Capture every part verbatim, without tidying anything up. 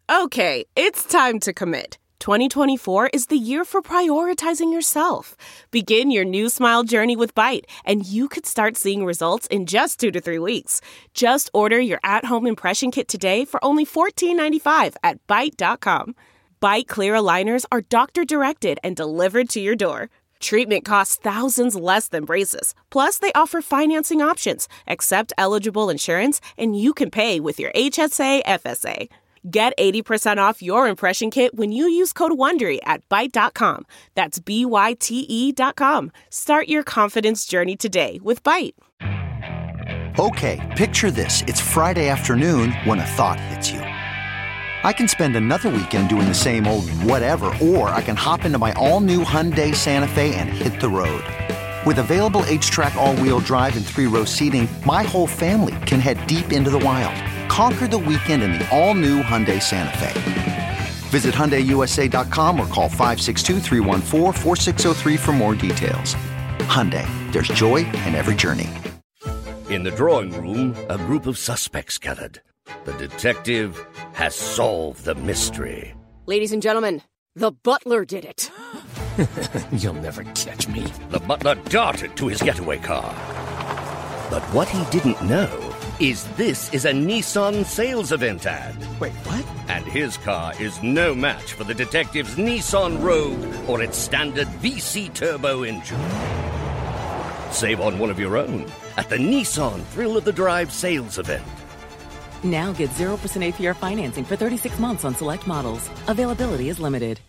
Okay, it's time to commit. twenty twenty-four is the year for prioritizing yourself. Begin your new smile journey with Byte, and you could start seeing results in just two to three weeks. Just order your at-home impression kit today for only fourteen ninety-five at byte dot com. Byte clear aligners are doctor-directed and delivered to your door. Treatment costs thousands less than braces. Plus, they offer financing options, accept eligible insurance, and you can pay with your H S A F S A. Get eighty percent off your impression kit when you use code WONDERY at byte dot com. That's B Y T E dot com. Start your confidence journey today with Byte. Okay, picture this. It's Friday afternoon when a thought hits you. I can spend another weekend doing the same old whatever, or I can hop into my all-new Hyundai Santa Fe and hit the road. With available H-Track all-wheel drive and three-row seating, my whole family can head deep into the wild. Conquer the weekend in the all-new Hyundai Santa Fe. Visit Hyundai U S A dot com or call five six two, three one four, four six zero three for more details. Hyundai, there's joy in every journey. In the drawing room, a group of suspects gathered. The detective has solved the mystery. Ladies and gentlemen, the butler did it. You'll never catch me. The butler darted to his getaway car. But what he didn't know is this is a Nissan sales event ad. Wait, what? And his car is no match for the detective's Nissan Rogue or its standard V C turbo engine. Save on one of your own at the Nissan Thrill of the Drive sales event. Now get zero percent A P R financing for thirty-six months on select models. Availability is limited.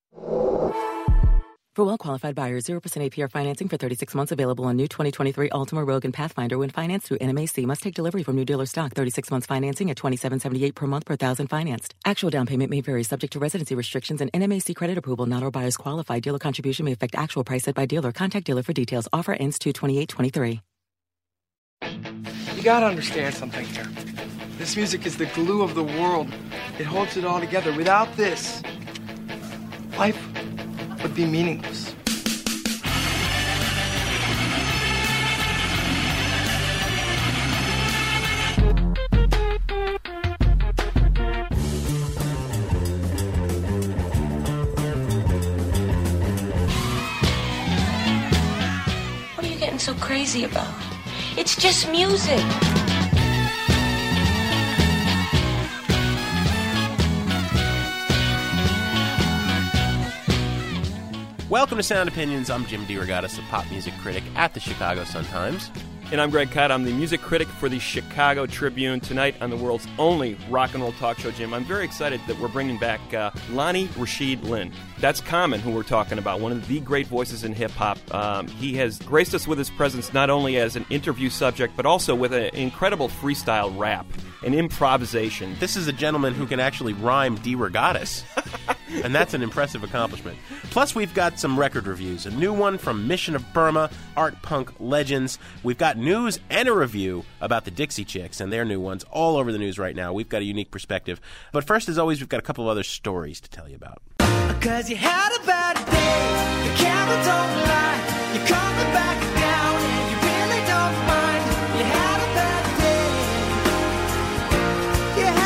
For well-qualified buyers, zero percent A P R financing for thirty-six months available on new twenty twenty-three Altima, Rogue, and Pathfinder when financed through N M A C. Must take delivery from new dealer stock. thirty-six months financing at twenty-seven seventy-eight per month per thousand financed. Actual down payment may vary subject to residency restrictions and N M A C credit approval. Not all buyers qualify. Dealer contribution may affect actual price set by dealer. Contact dealer for details. Offer ends two twenty-eight twenty-three. You gotta understand something here. This music is the glue of the world. It holds it all together. Without this, life would be meaningless. What are you getting so crazy about? It's just music. Welcome to Sound Opinions. I'm Jim DeRogatis, a pop music critic at the Chicago Sun-Times. And I'm Greg Kot. I'm the music critic for the Chicago Tribune. Tonight on the world's only rock and roll talk show, Jim, I'm very excited that we're bringing back uh, Lonnie Rashid Lynn. That's Common, who we're talking about, one of the great voices in hip-hop. Um, he has graced us with his presence not only as an interview subject, but also with an incredible freestyle rap and improvisation. This is a gentleman who can actually rhyme DeRogatis, and that's an impressive accomplishment. Plus, we've got some record reviews. A new one from Mission of Burma, Art Punk Legends. We've got news and a review about the Dixie Chicks and their new ones all over the news right now. We've got a unique perspective. But first, as always, we've got a couple of other stories to tell you about. Cause you had a bad day, the camera don't lie, you're coming back down and you really don't mind. You had a bad day, you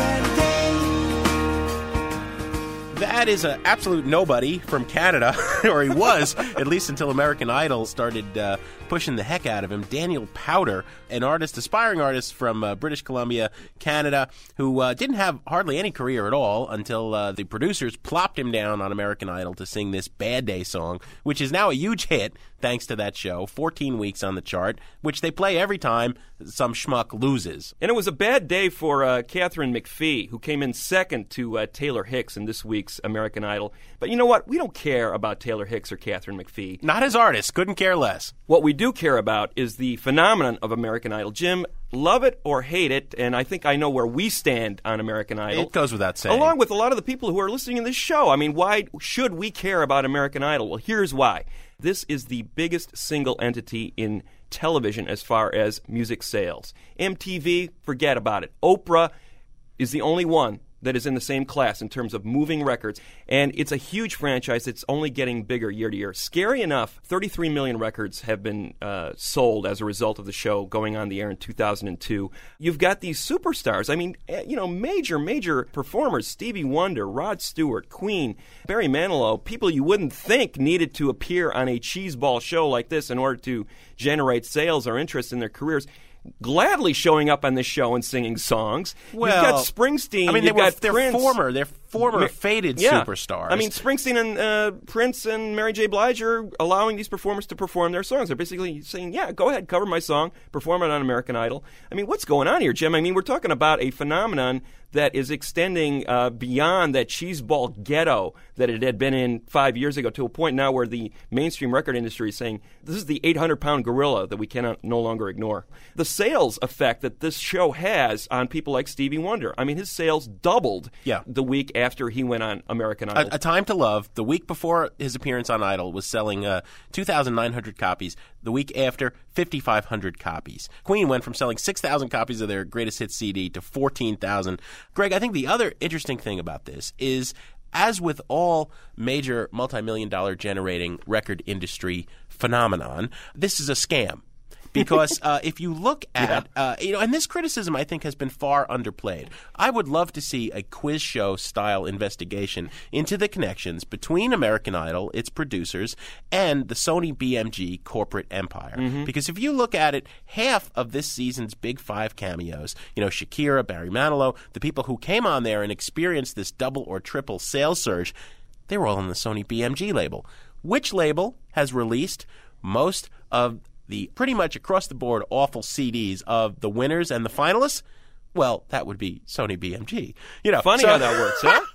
had a bad day. That is an absolute nobody from Canada, or he was, at least until American Idol started uh, pushing the heck out of him. Daniel Powter, an artist, aspiring artist from uh, British Columbia, Canada, who uh, didn't have hardly any career at all until uh, the producers plopped him down on American Idol to sing this Bad Day song, which is now a huge hit thanks to that show. fourteen weeks on the chart, which they play every time some schmuck loses. And it was a bad day for uh, Catherine McPhee, who came in second to uh, Taylor Hicks in this week's American Idol. But you know what? We don't care about Taylor Hicks or Catherine McPhee. Not as artists. Couldn't care less. What we do care about is the phenomenon of American Idol. Jim, love it or hate it, and I think I know where we stand on American Idol. It goes without saying. Along with a lot of the people who are listening to this show. I mean, why should we care about American Idol? Well, here's why. This is the biggest single entity in television as far as music sales. M T V, forget about it. Oprah is the only one that is in the same class in terms of moving records. And it's a huge franchise that's only getting bigger year to year. Scary enough, thirty-three million records have been uh, sold as a result of the show going on the air in two thousand two. You've got these superstars. I mean, you know, major, major performers. Stevie Wonder, Rod Stewart, Queen, Barry Manilow, people you wouldn't think needed to appear on a cheeseball show like this in order to generate sales or interest in their careers, gladly showing up on this show and singing songs. Well, you've got Springsteen. I mean, you've they were, got they're Prince. former, they're former Ma- faded yeah. superstars. I mean, Springsteen and uh, Prince and Mary J. Blige are allowing these performers to perform their songs. They're basically saying, yeah, go ahead, cover my song, perform it on American Idol. I mean, what's going on here, Jim? I mean, we're talking about a phenomenon that is extending uh, beyond that cheeseball ghetto that it had been in five years ago to a point now where the mainstream record industry is saying this is the eight hundred pound gorilla that we cannot no longer ignore. The sales effect that this show has on people like Stevie Wonder. I mean, his sales doubled yeah. the week after he went on American Idol. A, a Time to Love, the week before his appearance on Idol, was selling uh, two thousand nine hundred copies. The week after, five thousand five hundred copies. Queen went from selling six thousand copies of their greatest hits C D to fourteen thousand. Greg, I think the other interesting thing about this is, as with all major multi-million dollar generating record industry phenomenon, this is a scam. Because uh, if you look at, yeah. uh, you know, and this criticism I think has been far underplayed. I would love to see a quiz show style investigation into the connections between American Idol, its producers, and the Sony B M G corporate empire. Mm-hmm. Because if you look at it, half of this season's Big Five cameos, you know, Shakira, Barry Manilow, the people who came on there and experienced this double or triple sales surge, they were all on the Sony B M G label. Which label has released most of the pretty much across-the-board awful C Ds of the winners and the finalists? Well, that would be Sony B M G. You know, Funny so, how that works,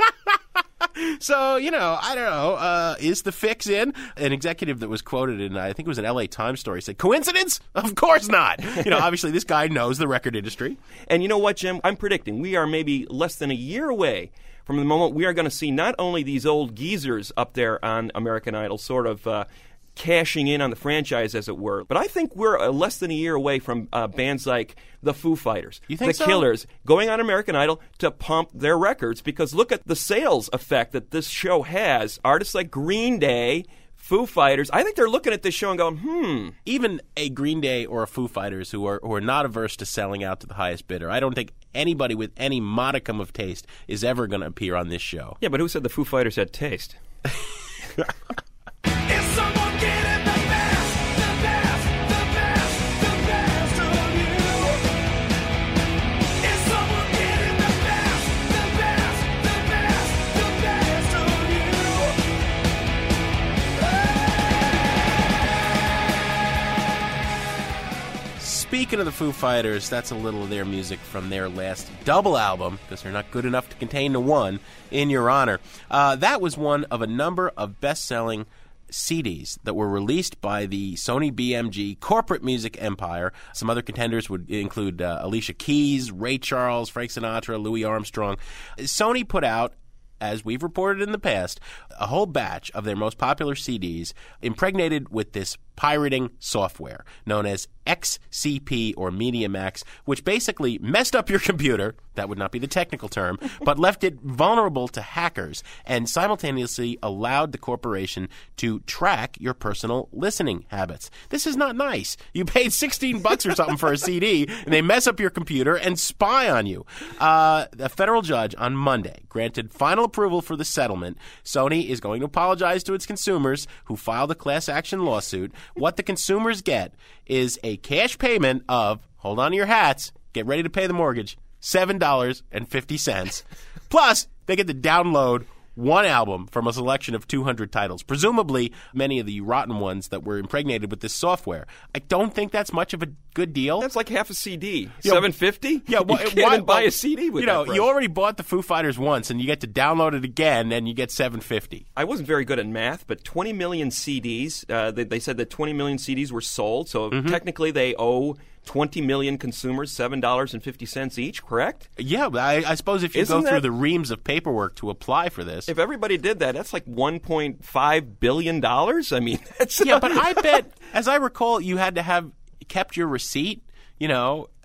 huh? So, you know, I don't know. Uh, is the fix in? An executive that was quoted in, I think it was an L A Times story, said, coincidence? Of course not. You know, obviously this guy knows the record industry. And you know what, Jim? I'm predicting we are maybe less than a year away from the moment we are going to see not only these old geezers up there on American Idol sort of uh, cashing in on the franchise, as it were. But I think we're uh, less than a year away from uh, bands like the Foo Fighters, you think the so? Killers, going on American Idol to pump their records. Because look at the sales effect that this show has. Artists like Green Day, Foo Fighters, I think they're looking at this show and going, hmm. Even a Green Day or a Foo Fighters who are, who are not averse to selling out to the highest bidder, I don't think anybody with any modicum of taste is ever going to appear on this show. Yeah, but who said the Foo Fighters had taste? Speaking of the Foo Fighters, that's a little of their music from their last double album, because they're not good enough to contain the one, In Your Honor. Uh, that was one of a number of best-selling C Ds that were released by the Sony B M G corporate music empire. Some other contenders would include uh, Alicia Keys, Ray Charles, Frank Sinatra, Louis Armstrong. Sony put out, as we've reported in the past, a whole batch of their most popular C Ds impregnated with this pirating software known as X C P or MediaMax, which basically messed up your computer, that would not be the technical term, but left it vulnerable to hackers and simultaneously allowed the corporation to track your personal listening habits. This is not nice. You paid sixteen bucks or something for a C D, and they mess up your computer and spy on you. Uh, a federal judge on Monday granted final approval for the settlement. Sony is going to apologize to its consumers who filed a class action lawsuit. What the consumers get is a cash payment of, hold on to your hats, get ready to pay the mortgage, seven dollars and fifty cents. Plus, they get to download one album from a selection of two hundred titles, presumably many of the rotten ones that were impregnated with this software. I don't think that's much of a good deal. That's like half a C D. You know, seven fifty? Yeah, well, you can't why, even buy well, a C D with you know, that price. You already bought the Foo Fighters once, and you get to download it again, and you get seven fifty. I wasn't very good at math, but twenty million C Ds. Uh, they, they said that twenty million C Ds were sold, so mm-hmm. technically they owe twenty million consumers seven dollars and fifty cents each, correct? Yeah, but I, I suppose if you Isn't go that, through the reams of paperwork to apply for this. If everybody did that, that's like one point five billion dollars. I mean, that's... Yeah, but I bet, as I recall, you had to have kept your receipt, you know,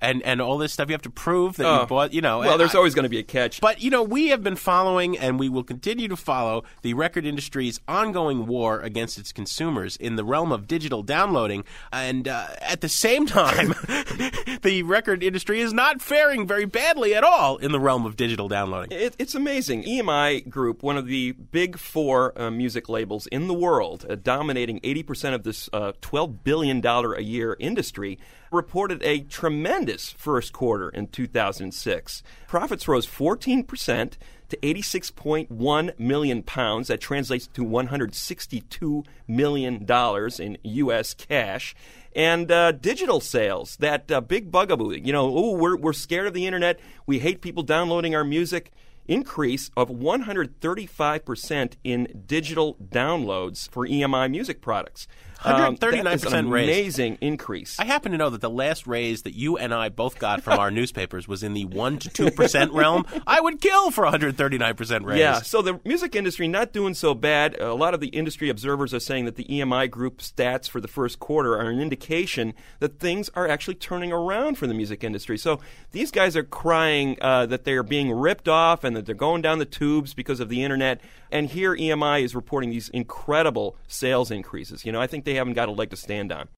and, and all this stuff. You have to prove that Oh. you bought, you know. Well, there's I- always going to be a catch. But, you know, we have been following and we will continue to follow the record industry's ongoing war against its consumers in the realm of digital downloading. And uh, at the same time, the record industry is not faring very badly at all in the realm of digital downloading. It, it's amazing. E M I Group, one of the big four uh, music labels in the world, uh, dominating eighty percent of this uh, twelve billion dollars a year industry, reported a tremendous first quarter in two thousand six. Profits rose fourteen percent to eighty-six point one million pounds. That translates to one hundred sixty-two million dollars in U S cash. And uh, digital sales, that uh, big bugaboo, you know, oh, we're, we're scared of the internet. We hate people downloading our music. Increase of one hundred thirty-five percent in digital downloads for E M I music products. one hundred thirty-nine percent um, that is an raise. amazing increase. I happen to know that the last raise that you and I both got from our newspapers was in the one to two percent realm. I would kill for a one hundred thirty-nine percent raise. Yeah, so the music industry not doing so bad. A lot of the industry observers are saying that the E M I Group stats for the first quarter are an indication that things are actually turning around for the music industry. So these guys are crying uh, that they are being ripped off and that they're going down the tubes because of the internet. And here E M I is reporting these incredible sales increases. You know, I think they haven't got a leg to stand on.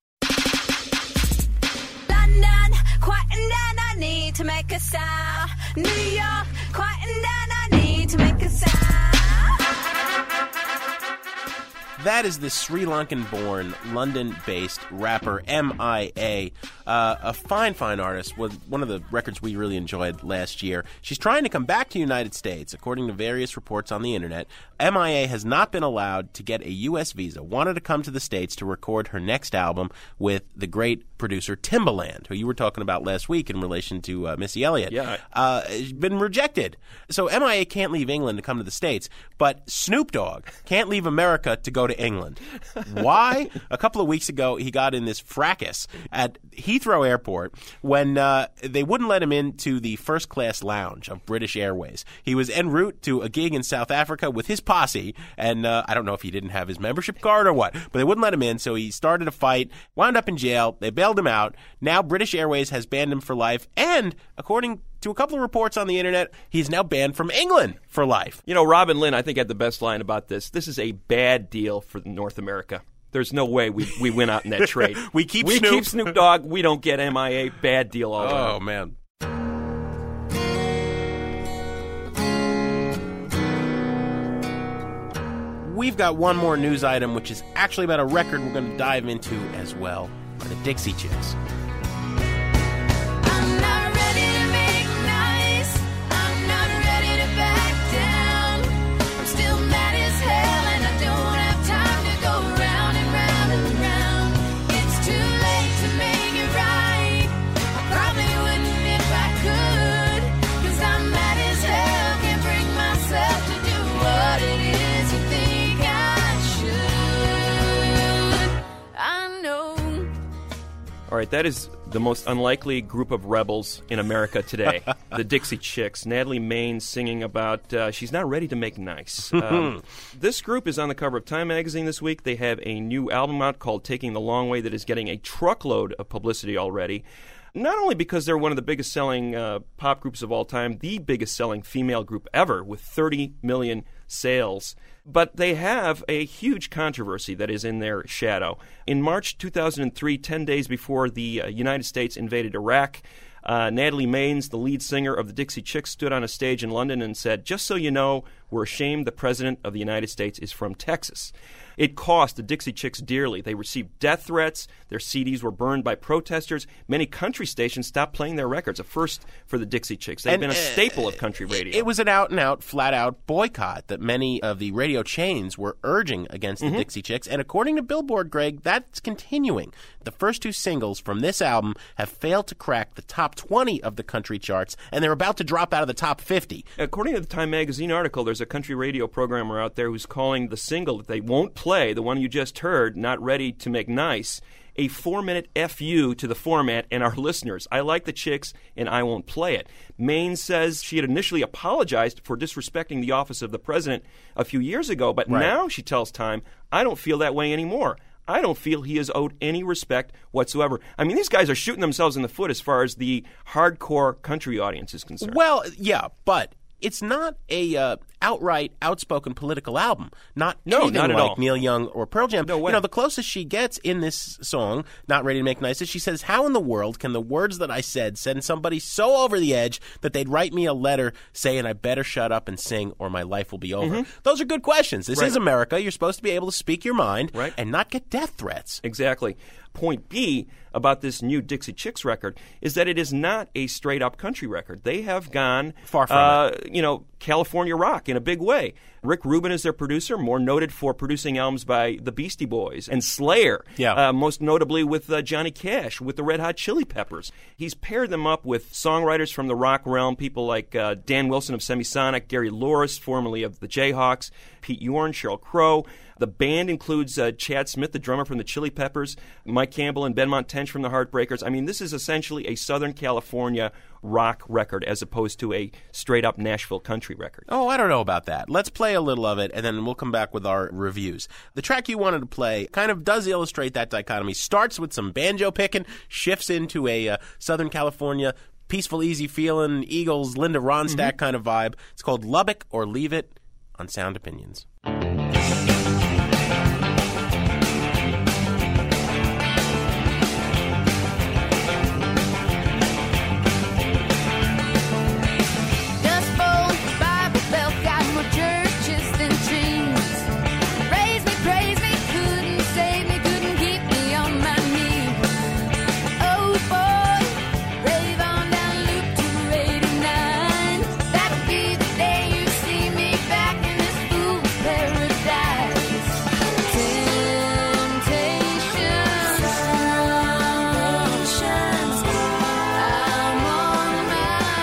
London, quieten down, I need to make a sound. New York, quieten down, I need to make a sound. That is the Sri Lankan-born, London-based rapper M I A, uh, a fine, fine artist, was one of the records we really enjoyed last year. She's trying to come back to the United States, according to various reports on the internet. M I A has not been allowed to get a U S visa, wanted to come to the States to record her next album with the great producer Timbaland, who you were talking about last week in relation to uh, Missy Elliott. Yeah. Uh, been rejected. So M I A can't leave England to come to the States, but Snoop Dogg can't leave America to go to England. Why? A couple of weeks ago, he got in this fracas at Heathrow Airport when uh, they wouldn't let him into the first-class lounge of British Airways. He was en route to a gig in South Africa with his posse, and uh, I don't know if he didn't have his membership card or what, but they wouldn't let him in, so he started a fight, wound up in jail, they bailed him out. Now British Airways has banned him for life, and according to a couple of reports on the internet, he's now banned from England for life. You know, Robin Lynn, I think, had the best line about this. This is a bad deal for North America. There's no way we, we win out in that trade. we keep we Snoop. keep Snoop Dogg. We don't get M I A. Bad deal all around. Oh, man. We've got one more news item, which is actually about a record we're going to dive into as well, by the Dixie Chicks. I'm not ready to make nice. I'm not ready to back down. I'm still mad as hell and I don't have time to go round and round and round. It's too late to make it right. I probably wouldn't if I could. Cause I'm mad as hell, can't bring myself to do what it is you think I should. I know. All right, that is the most unlikely group of rebels in America today, the Dixie Chicks. Natalie Maines singing about uh, she's not ready to make nice. Um, this group is on the cover of Time magazine this week. They have a new album out called Taking the Long Way that is getting a truckload of publicity already. Not only because they're one of the biggest selling uh, pop groups of all time, the biggest selling female group ever with thirty million sales, but they have a huge controversy that is in their shadow. In March two thousand three, ten days before the uh, United States invaded Iraq, uh, Natalie Maines, the lead singer of the Dixie Chicks, stood on a stage in London and said, "Just so you know, we're ashamed the President of the United States is from Texas." It cost the Dixie Chicks dearly. They received death threats. Their C Ds were burned by protesters. Many country stations stopped playing their records, a first for the Dixie Chicks. They've And, been a uh, staple of country radio. It was an out-and-out, flat-out boycott that many of the radio chains were urging against the Mm-hmm. Dixie Chicks. And according to Billboard, Greg, that's continuing. The first two singles from this album have failed to crack the top twenty of the country charts, and they're about to drop out of the top fifty. According to the Time magazine article, there's a country radio programmer out there who's calling the single that they won't play, the one you just heard, Not Ready to Make Nice, a four-minute F U to the format and our listeners. I like the Chicks, and I won't play it. Maines says she had initially apologized for disrespecting the office of the president a few years ago, but Right. now, she tells Time, I don't feel that way anymore. I don't feel he is owed any respect whatsoever. I mean, these guys are shooting themselves in the foot as far as the hardcore country audience is concerned. Well, yeah, but it's not a uh, outright outspoken political album. Not No, anything not at like all. Neil Young or Pearl Jam. No way. You know, the closest she gets in this song, Not Ready to Make Nice, is she says, how in the world can the words that I said send somebody so over the edge that they'd write me a letter saying I better shut up and sing or my life will be over? Mm-hmm. Those are good questions. This Right. is America. You're supposed to be able to speak your mind Right. and not get death threats. Exactly. Point B about this new Dixie Chicks record is that it is not a straight-up country record. They have gone Far from uh, you know, California rock in a big way. Rick Rubin is their producer, more noted for producing albums by the Beastie Boys and Slayer, Yeah. uh, most notably with uh, Johnny Cash, with the Red Hot Chili Peppers. He's paired them up with songwriters from the rock realm, people like uh, Dan Wilson of Semisonic, Gary Louris, formerly of the Jayhawks, Pete Yorn, Sheryl Crow. The band includes uh, Chad Smith, the drummer from the Chili Peppers, Mike Campbell and Ben Montench from the Heartbreakers. I mean, this is essentially a Southern California rock record as opposed to a straight-up Nashville country record. Oh, I don't know about that. Let's play a little of it, and then we'll come back with our reviews. The track you wanted to play kind of does illustrate that dichotomy. Starts with some banjo picking, shifts into a uh, Southern California peaceful, easy feeling, Eagles, Linda Ronstadt Mm-hmm. kind of vibe. It's called Lubbock or Leave It on Sound Opinions. Dust Bowl, Bible Belt, got more churches than trees. Raise me, praise me, couldn't save me, couldn't keep me on my knees. Oh boy, rave on down Loop two eighty-nine. That'll be the day you see me back in this fool's paradise. Temptations, temptations, I'm on my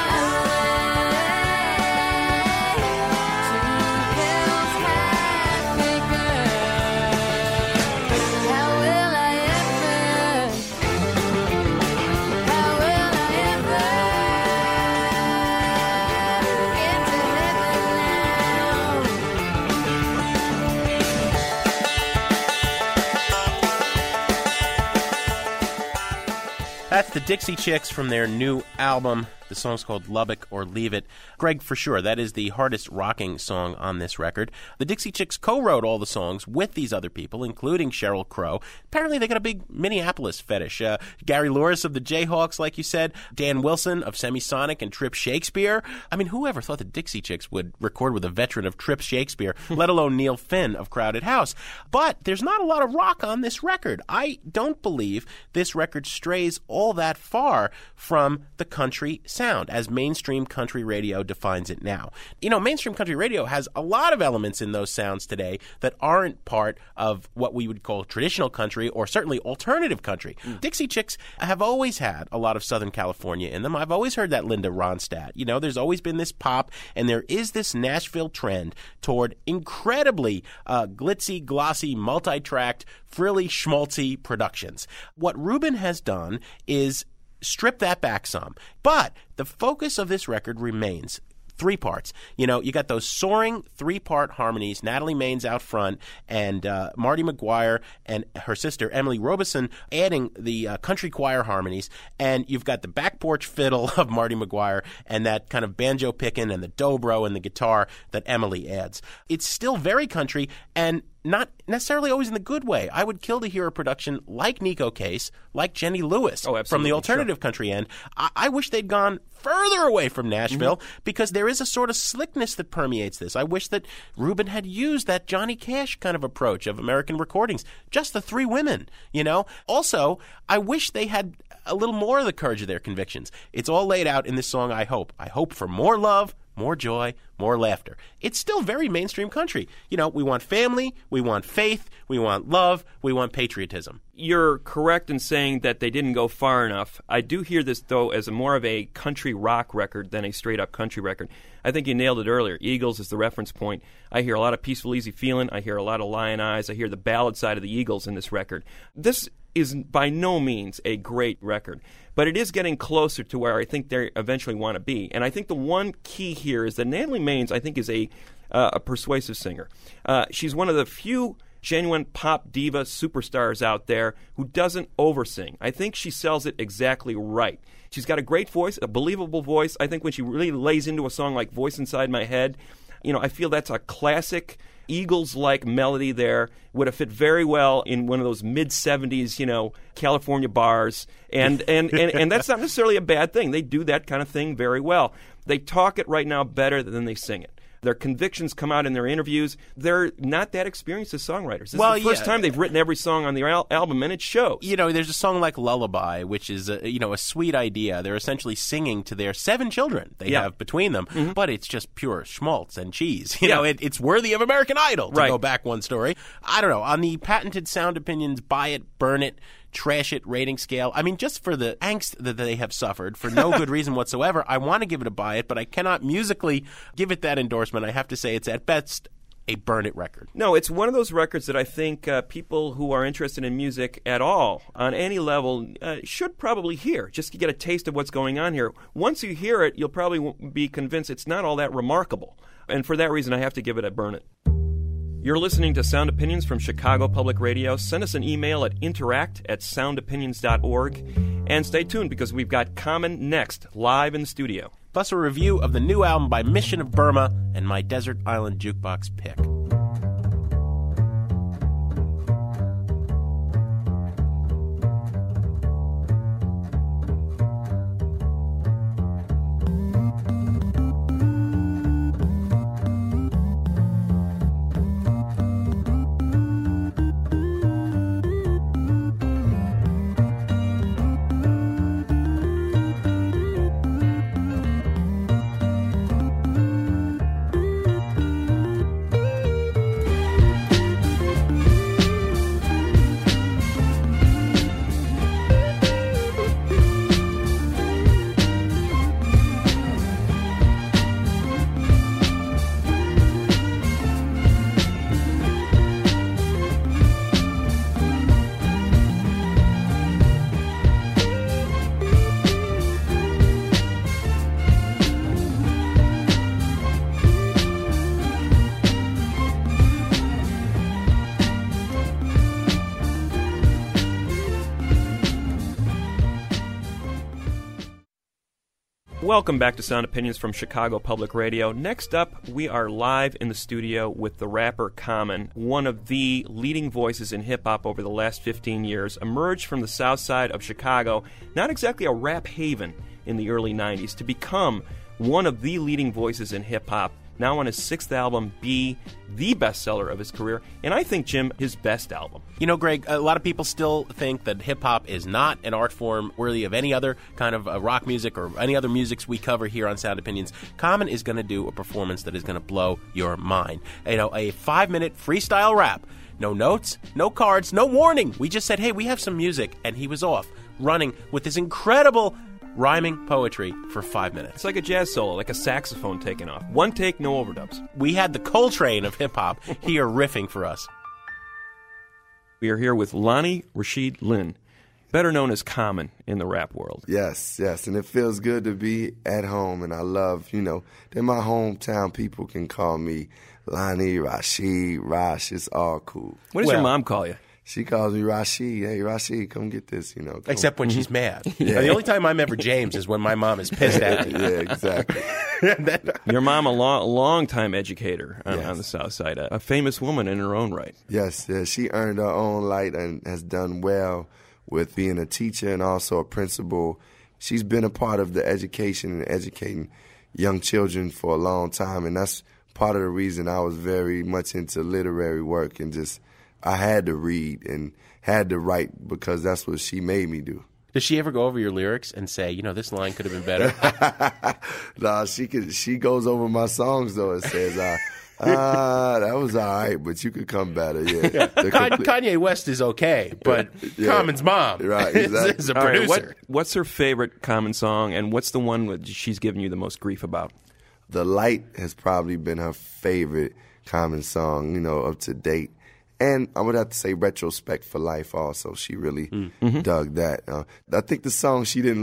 That's the Dixie Chicks from their new album. The song's called Lubbock or Leave It. Greg, for sure, that is the hardest rocking song on this record. The Dixie Chicks co-wrote all the songs with these other people, including Sheryl Crow. Apparently, they got a big Minneapolis fetish. Uh, Gary Louris of the Jayhawks, like you said, Dan Wilson of Semisonic and Trip Shakespeare. I mean, whoever thought the Dixie Chicks would record with a veteran of Trip Shakespeare, let alone Neil Finn of Crowded House? But there's not a lot of rock on this record. I don't believe this record strays all that far from the country sound, as mainstream country radio defines it now. You know, mainstream country radio has a lot of elements in those sounds today that aren't part of what we would call traditional country or certainly alternative country. Mm. Dixie Chicks have always had a lot of Southern California in them. I've always heard that Linda Ronstadt. You know, there's always been this pop, and there is this Nashville trend toward incredibly uh, glitzy, glossy, multi-tracked, frilly, schmaltzy productions. What Rubin has done is strip that back some. But the focus of this record remains three parts. You know, you got those soaring three-part harmonies, Natalie Maines out front, and uh, Marty McGuire and her sister Emily Robeson adding the uh, country choir harmonies, and you've got the back porch fiddle of Marty McGuire and that kind of banjo picking and the dobro and the guitar that Emily adds. It's still very country, and not necessarily always in the good way. I would kill to hear a production like Nico Case, like Jenny Lewis oh, from the alternative sure. country end. I-, I wish they'd gone further away from Nashville mm-hmm. because there is a sort of slickness that permeates this. I wish that Rubin had used that Johnny Cash kind of approach of American recordings. Just the three women, you know? Also, I wish they had a little more of the courage of their convictions. It's all laid out in this song, I Hope. I hope for more love, more joy, more laughter. It's still very mainstream country. You know, we want family, we want faith, we want love, we want patriotism. You're correct in saying that they didn't go far enough. I do hear this, though, as a more of a country rock record than a straight-up country record. I think you nailed it earlier. Eagles is the reference point. I hear a lot of Peaceful, Easy Feeling. I hear a lot of Lion Eyes. I hear the ballad side of the Eagles in this record. This is by no means a great record, but it is getting closer to where I think they eventually want to be. And I think the one key here is that Natalie Maines, I think, is a uh, a persuasive singer. Uh, she's one of the few genuine pop diva superstars out there who doesn't oversing. I think she sells it exactly right. She's got a great voice, a believable voice. I think when she really lays into a song like Voice Inside My Head, you know, I feel that's a classic Eagles-like melody there. Would have fit very well in one of those mid-seventies, you know, California bars. And, and, and, and that's not necessarily a bad thing. They do that kind of thing very well. They talk it right now better than they sing it. Their convictions come out in their interviews. They're not that experienced as songwriters. This well, is the first yeah. time they've written every song on their al- album, and it shows. You know, there's a song like Lullaby, which is a, you know, a sweet idea. They're essentially singing to their seven children they Yeah. have between them, Mhm. but it's just pure schmaltz and cheese. You Yeah. know, it, it's worthy of American Idol, to Right. go back one story. I don't know. On the patented Sound Opinions buy it, burn it, trash it rating scale, I mean, just for the angst that they have suffered for no good reason whatsoever, I want to give it a buy it, but I cannot musically give it that endorsement. I have to say it's at best a burn it record. No, it's one of those records that I think uh, people who are interested in music at all, on any level, uh, should probably hear, just to get a taste of what's going on here. Once you hear it, you'll probably w- be convinced it's not all that remarkable. And for that reason, I have to give it a burn it. You're listening to Sound Opinions from Chicago Public Radio. Send us an email at interact at sound opinions dot org. And stay tuned because we've got Common next, live in the studio. Plus a review of the new album by Mission of Burma and my Desert Island Jukebox pick. Welcome back to Sound Opinions from Chicago Public Radio. Next up, we are live in the studio with the rapper Common, one of the leading voices in hip-hop over the last fifteen years, emerged from the south side of Chicago, not exactly a rap haven in the early nineties, to become one of the leading voices in hip-hop, now on his sixth album, Be, the bestseller of his career, and I think, Jim, his best album. You know, Greg, a lot of people still think that hip-hop is not an art form worthy of any other kind of uh, rock music or any other musics we cover here on Sound Opinions. Common is going to do a performance that is going to blow your mind. You know, a five-minute freestyle rap. No notes, no cards, no warning. We just said, hey, we have some music, and he was off, running with this incredible rhyming poetry for five minutes. It's like a jazz solo, like a saxophone taking off. One take, no overdubs. We had the Coltrane of hip-hop here riffing for us. We are here with Lonnie Rashid Lynn, better known as Common in the rap world. Yes, yes, and it feels good to be at home, and I love, you know, that my hometown people can call me Lonnie, Rashid, Rash. It's all cool. What does Well, your mom call you? She calls me Rashid. Hey, Rashid, come get this, you know. Come. Except when she's mad. Yeah. The only time I'm ever James is when my mom is pissed at me. Yeah, exactly. Your mom, a long, long time educator on, Yes. on the South Side, a, a famous woman in her own right. Yes, yes, she earned her own light and has done well with being a teacher and also a principal. She's been a part of the education and educating young children for a long time, and that's part of the reason I was very much into literary work and just I had to read and had to write because that's what she made me do. Does she ever go over your lyrics and say, you know, this line could have been better? Nah, she could. She goes over my songs though and says, "Ah, ah, that was all right, but you could come better." Yeah, Yeah. The Kan- complete- Kanye West is okay, but Yeah. Common's mom Right, is, exactly. is a All right, producer. what, what's her favorite Common song, and what's the one that she's given you the most grief about? The Light has probably been her favorite Common song, you know, up to date. And I would have to say Retrospect for Life also. She really Mm-hmm. dug that. Uh, I think the song she didn't like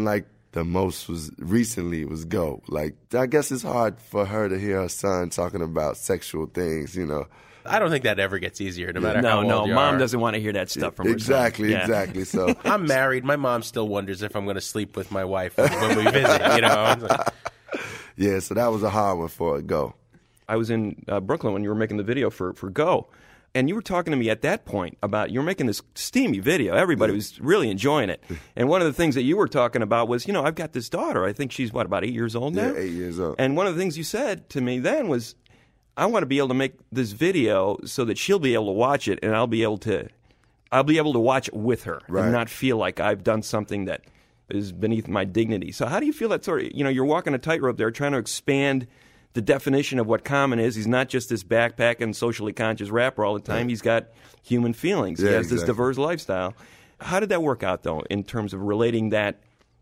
the most was recently was Go. Like, I guess it's hard for her to hear her son talking about sexual things, you know. I don't think that ever gets easier, no matter no, how old no, you mom are. doesn't want to hear that stuff from her Exactly, son. Yeah. exactly. So I'm married. My mom still wonders if I'm going to sleep with my wife when we visit, you know. Yeah, so that was a hard one for a Go. I was in uh, Brooklyn when you were making the video for, for Go, and you were talking to me at that point about you were making this steamy video. Everybody was really enjoying it. And one of the things that you were talking about was, you know, I've got this daughter. I think she's, what, about eight years old now? Yeah, eight years old. And one of the things you said to me then was, I want to be able to make this video so that she'll be able to watch it, and I'll be able to, I'll be able to watch it with her Right. and not feel like I've done something that is beneath my dignity. So how do you feel that sort of, you know, you're walking a tightrope there trying to expand the definition of what Common is. He's not just this backpacking, socially conscious rapper all the time. Yeah. He's got human feelings. Yeah, he has this exactly. diverse lifestyle. How did that work out, though, in terms of relating that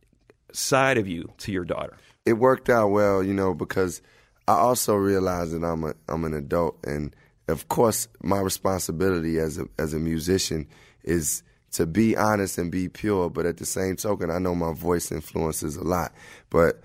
side of you to your daughter? It worked out well, you know, because I also realized that I'm a I'm an adult, and of course my responsibility as a as a musician is to be honest and be pure. But at the same token, I know my voice influences a lot. But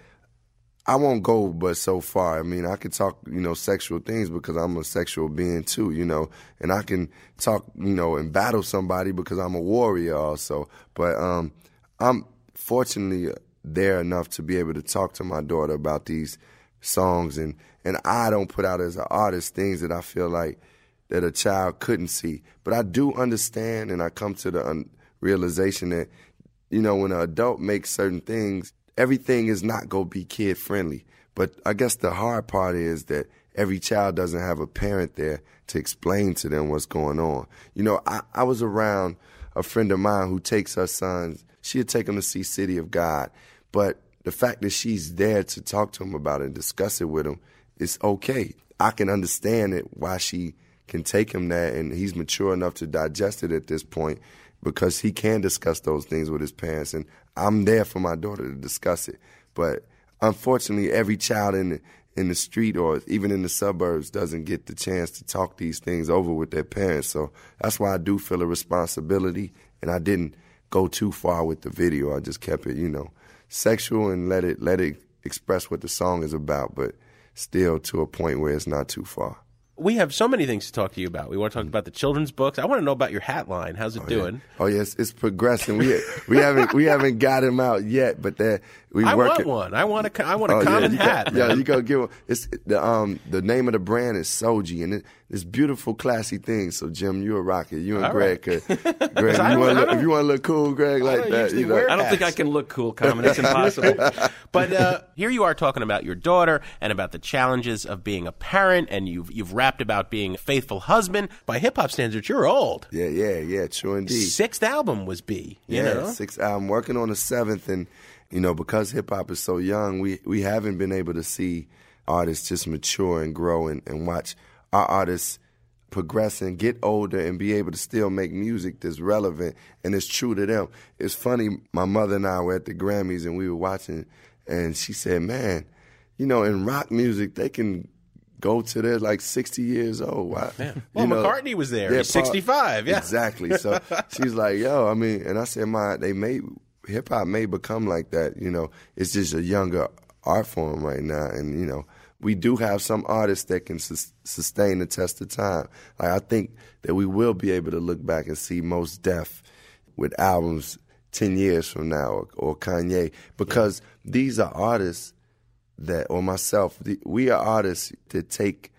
I won't go but so far. I mean, I could talk, you know, sexual things because I'm a sexual being too, you know, and I can talk, you know, and battle somebody because I'm a warrior also. But um, I'm fortunately there enough to be able to talk to my daughter about these songs, and, and I don't put out as an artist things that I feel like that a child couldn't see. But I do understand, and I come to the un- realization that, you know, when an adult makes certain things, everything is not going to be kid-friendly. But I guess the hard part is that every child doesn't have a parent there to explain to them what's going on. You know, I, I was around a friend of mine who takes her sons. She'd take them to see City of God. But the fact that she's there to talk to him about it and discuss it with him, it's okay. I can understand it, why she can take him there, and he's mature enough to digest it at this point because he can discuss those things with his parents, and I'm there for my daughter to discuss it. But unfortunately, every child in the, in the street or even in the suburbs doesn't get the chance to talk these things over with their parents. So that's why I do feel a responsibility, and I didn't go too far with the video. I just kept it, you know, sexual and let it let it express what the song is about, but still to a point where it's not too far. We have so many things to talk to you about. We want to talk about the children's books. I want to know about your hat line. How's it oh, doing? Yeah. Oh yes, it's progressing. We we haven't we haven't got him out yet, but that we I working. want one. I want a I want a oh, common yeah, hat. Got, yeah, you gotta get one. It's the um the name of the brand is Soji, and it, it's beautiful, classy things. So Jim, you a rocket. You and All Greg right. could. Greg, you want look, if you want to look cool, Greg, like don't that. usually You know. wear I don't think I hats. can look cool, Common. It's impossible. But uh, here you are talking about your daughter and about the challenges of being a parent, and you've you've rapped about being a faithful husband. By hip hop standards, you're old. Yeah, yeah, yeah. True indeed. Sixth album was B. You yeah, know? sixth album. Working on the seventh, and you know, because hip hop is so young, we we haven't been able to see artists just mature and grow and, and watch our artists progress and get older and be able to still make music that's relevant and is true to them. It's funny, my mother and I were at the Grammys and we were watching, and she said, man, you know, in rock music, they can go to their like sixty years old. Why? Yeah. Well, you know, McCartney was there. yeah, He's Paul- sixty-five. Yeah. Exactly. So she's like, yo, I mean, and I said, my, they may, hip hop may become like that. You know, it's just a younger art form right now. And, you know, we do have some artists that can sus- sustain the test of time. Like, I think that we will be able to look back and see Mos Def with albums ten years from now, or, or Kanye, because these are artists that, or myself, the, we are artists that take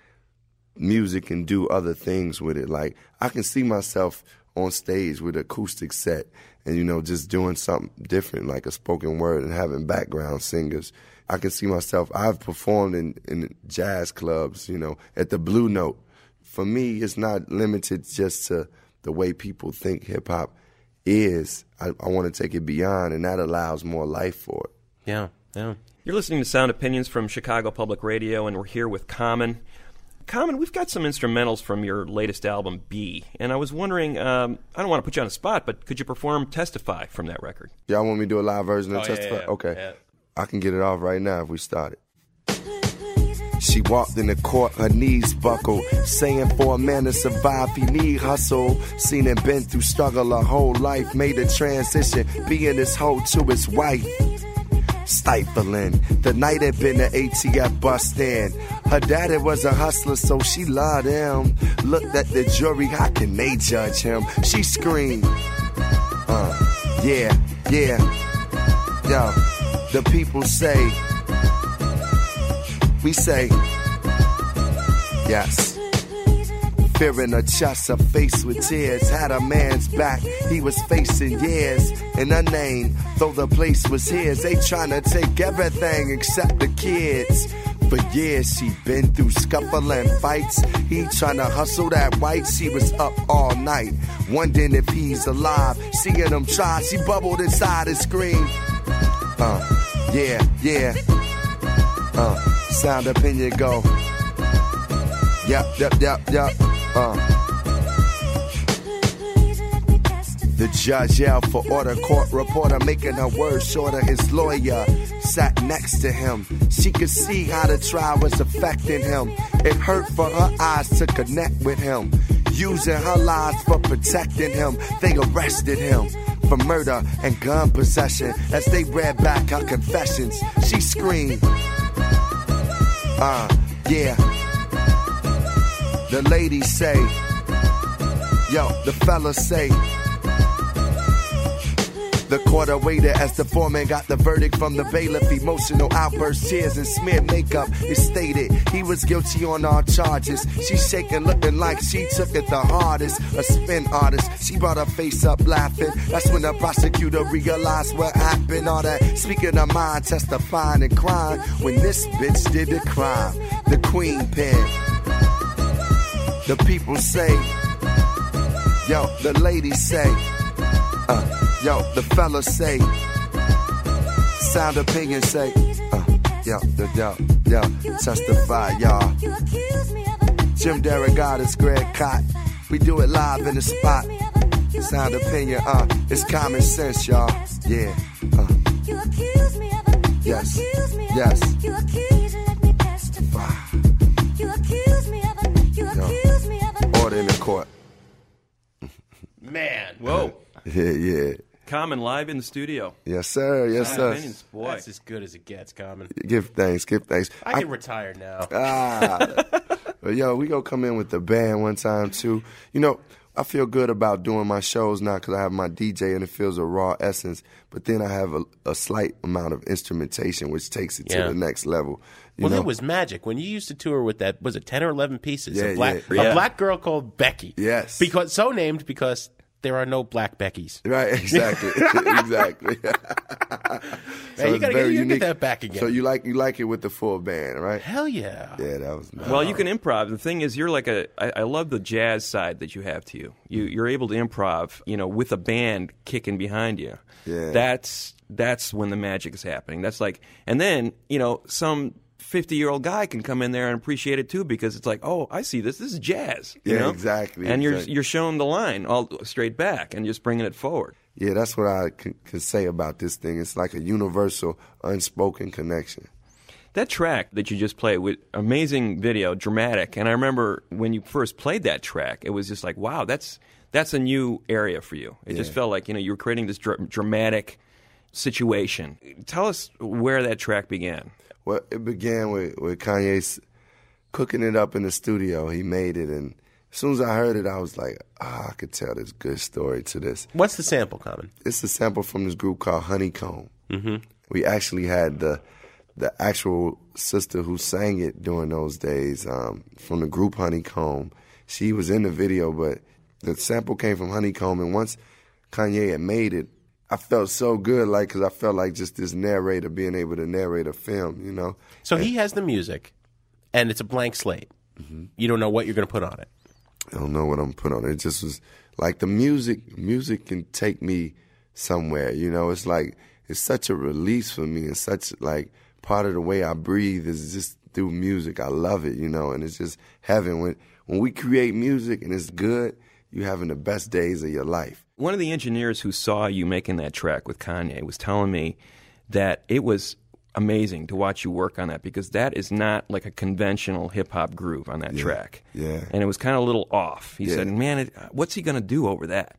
music and do other things with it. Like, I can see myself on stage with an acoustic set and, you know, just doing something different, like a spoken word and having background singers. I can see myself, I've performed in, in jazz clubs, you know, at the Blue Note. For me, it's not limited just to the way people think hip-hop is. I, I want to take it beyond, and that allows more life for it. Yeah, yeah. You're listening to Sound Opinions from Chicago Public Radio, and we're here with Common. Common, we've got some instrumentals from your latest album, B, and I was wondering, um, I don't want to put you on the spot, but could you perform Testify from that record? Y'all want me to do a live version of Oh, yeah, Testify? yeah, yeah. Okay. Yeah. I can get it off right now if we start it. She walked in the court, her knees buckled, saying for a man to survive, he need hustle. Seen and been through struggle her whole life, made a transition, being this hoe to his wife. stifling. The night had been the A T F bust in. Her daddy was a hustler, so she loved him. Looked at the jury, how can they judge him? She screamed, uh, yeah, yeah. Yo, the people say, we say, yes. Fear in her chest, her face with tears. Had a man's back, he was facing years. In her name, though the place was his. They tryna take everything except the kids. For years she been through scuffling fights. He tryna hustle that white. She was up all night, wondering if he's alive. Seeing him try, she bubbled inside and screamed, uh, yeah, yeah. Uh, sound opinion go. Yep, yep, yep, yep. Uh. The judge yelled for order. Court reporter making her words shorter. His lawyer sat next to him. She could see how the trial was affecting him. It hurt for her eyes to connect with him. Using her lies for protecting him. They arrested him for murder and gun possession. As they read back her confessions, she screamed, uh, yeah. The ladies say, yo, the fellas say. The court awaited as the foreman got the verdict from the bailiff. Emotional outbursts, tears, and smeared makeup. It stated he was guilty on all charges. She shaking, looking like she took it the hardest. A spin artist, she brought her face up laughing. That's when the prosecutor realized what happened. All that speaking her mind, testifying and crying. When this bitch did the crime, the queen pen. The people say, yo, the ladies say, uh, yo, the fellas say, sound opinion say, uh, yo, the yo, yo, testify, y'all. Jim Derogatis, Greg Cott, we do it live in the spot. Sound opinion, uh, it's common sense, y'all. Yeah, uh, yes, yes. Order in the court. Man. Whoa. Yeah, yeah. Common live in the studio. Yes, sir. Yes, Sound sir. Opinions, boy. That's as good as it gets, Common. Give thanks. Give thanks. I can I, retire now. Ah. But yo, we gonna come in with the band one time too. You know, I feel good about doing my shows now because I have my D J and it feels a raw essence. But then I have a, a slight amount of instrumentation, which takes it yeah. to the next level. You well, know? it was magic when you used to tour with that. Was it ten or eleven pieces? Yeah, a black, yeah, a yeah. black girl called Becky. Yes, because so named because there are no black Beckys. Right, exactly, exactly. So Man, you gotta get, you get that back again. So you like you like it with the full band, right? Hell yeah. Yeah, that was nice. Well, you can improv. The thing is, you're like a. I, I love the jazz side that you have to you. You you're able to improv, you know, with a band kicking behind you. Yeah. That's that's when the magic is happening. That's like, and then you know some fifty-year-old guy can come in there and appreciate it too because it's like, oh, I see this. This is jazz. You yeah, know? exactly. And exactly. you're you're showing the line all straight back and just bringing it forward. Yeah, that's what I can, can say about this thing. It's like a universal, unspoken connection. That track that you just played, with amazing video, dramatic. And I remember when you first played that track, it was just like, wow, that's that's a new area for you. It yeah. just felt like, you know, you were creating this dr- dramatic situation. Tell us where that track began. Well, it began with, with Kanye cooking it up in the studio. He made it, and as soon as I heard it, I was like, ah, oh, I could tell this good story to this. What's the sample, Common? It's a sample from this group called Honeycomb. Mm-hmm. We actually had the the actual sister who sang it during those days um, from the group Honeycomb. She was in the video, but the sample came from Honeycomb, and once Kanye had made it, I felt so good, like, because I felt like just this narrator being able to narrate a film, you know? So and, he has the music, and it's a blank slate. Mm-hmm. You don't know what you're going to put on it. I don't know what I'm putting on it. It just was like the music, music can take me somewhere, you know? It's like, it's such a release for me, and such, like, part of the way I breathe is just through music. I love it, you know, and it's just heaven. When, when we create music and it's good, you're having the best days of your life. One of the engineers who saw you making that track with Kanye was telling me that it was amazing to watch you work on that because that is not like a conventional hip-hop groove on that yeah, track. Yeah. And it was kind of a little off. He yeah. said, man, it, what's he going to do over that?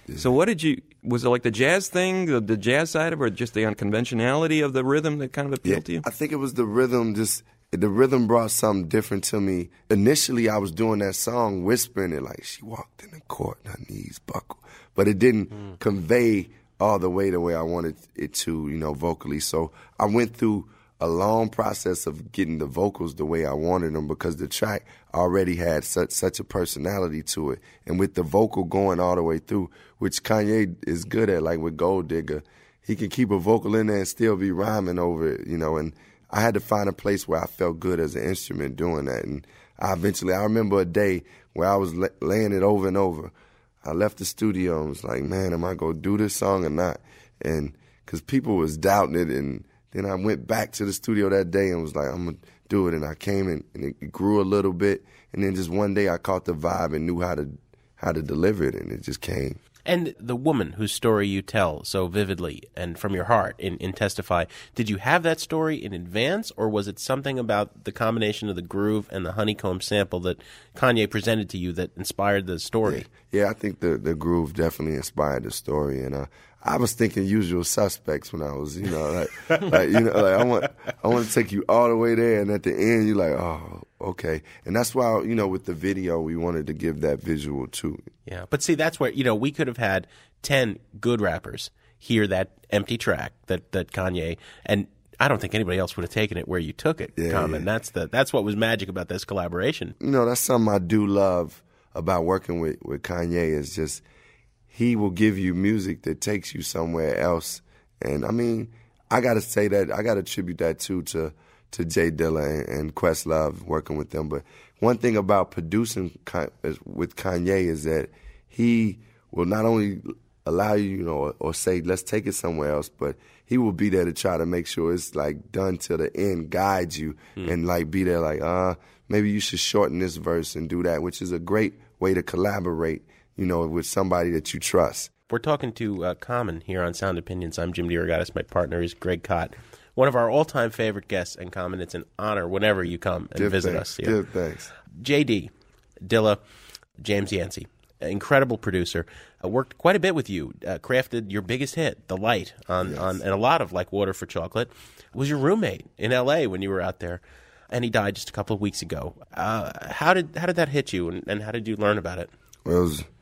So what did you, was it like the jazz thing, the, the jazz side of it, or just the unconventionality of the rhythm that kind of appealed Yeah, to you? I think it was the rhythm. Just the rhythm brought something different to me. Initially, I was doing that song, whispering it like she walked in the court and her knees buckled, but it didn't mm. convey all the way the way I wanted it to, you know, vocally. So I went through a long process of getting the vocals the way I wanted them, because the track already had such such a personality to it. And with the vocal going all the way through, which Kanye is good at, like with Gold Digger, he can keep a vocal in there and still be rhyming over it, you know. And I had to find a place where I felt good as an instrument doing that. And I eventually, I remember a day where I was la- laying it over and over. I left the studio and was like, man, am I going to do this song or not? And because people was doubting it, and then I went back to the studio that day and was like, I'm going to do it. And I came in, and it grew a little bit. And then just one day I caught the vibe and knew how to how to deliver it, and it just came. And the woman whose story you tell so vividly and from your heart in, in Testify, did you have that story in advance, or was it something about the combination of the groove and the honeycomb sample that Kanye presented to you that inspired the story? Yeah, yeah I think the, the groove definitely inspired the story. And uh, I was thinking Usual Suspects when I was, you know, like, like you know, like I want I want to take you all the way there, and at the end you're like, oh, okay. And that's why, you know, with the video we wanted to give that visual too. Yeah, but see, that's where, you know, we could have had ten good rappers hear that empty track that, that Kanye, and I don't think anybody else would have taken it where you took it, yeah, Common. Yeah. That's the that's what was magic about this collaboration. You know, that's something I do love about working with, with Kanye, is just he will give you music that takes you somewhere else. And I mean, I got to say that, I got to attribute that too to to Jay Dilla and, and Questlove, working with them. But one thing about producing with Kanye is that he will not only allow you, you know, or, or say, let's take it somewhere else, but he will be there to try to make sure it's like done till the end, guide you, mm. and like be there like, uh, maybe you should shorten this verse and do that, which is a great way to collaborate, you know, with somebody that you trust. We're talking to uh, Common here on Sound Opinions. I'm Jim DeRogatis. My partner is Greg Kot. One of our all-time favorite guests, and Common, it's an honor whenever you come and Give visit thanks. us here. Give thanks. J D, Dilla, James Yancey, incredible producer, uh, worked quite a bit with you, uh, crafted your biggest hit, The Light, on, yes. on and a lot of Like Water for Chocolate. Was your roommate in L A when you were out there, and he died just a couple of weeks ago. Uh, how did how did that hit you, and, and how did you learn about it? Well, it was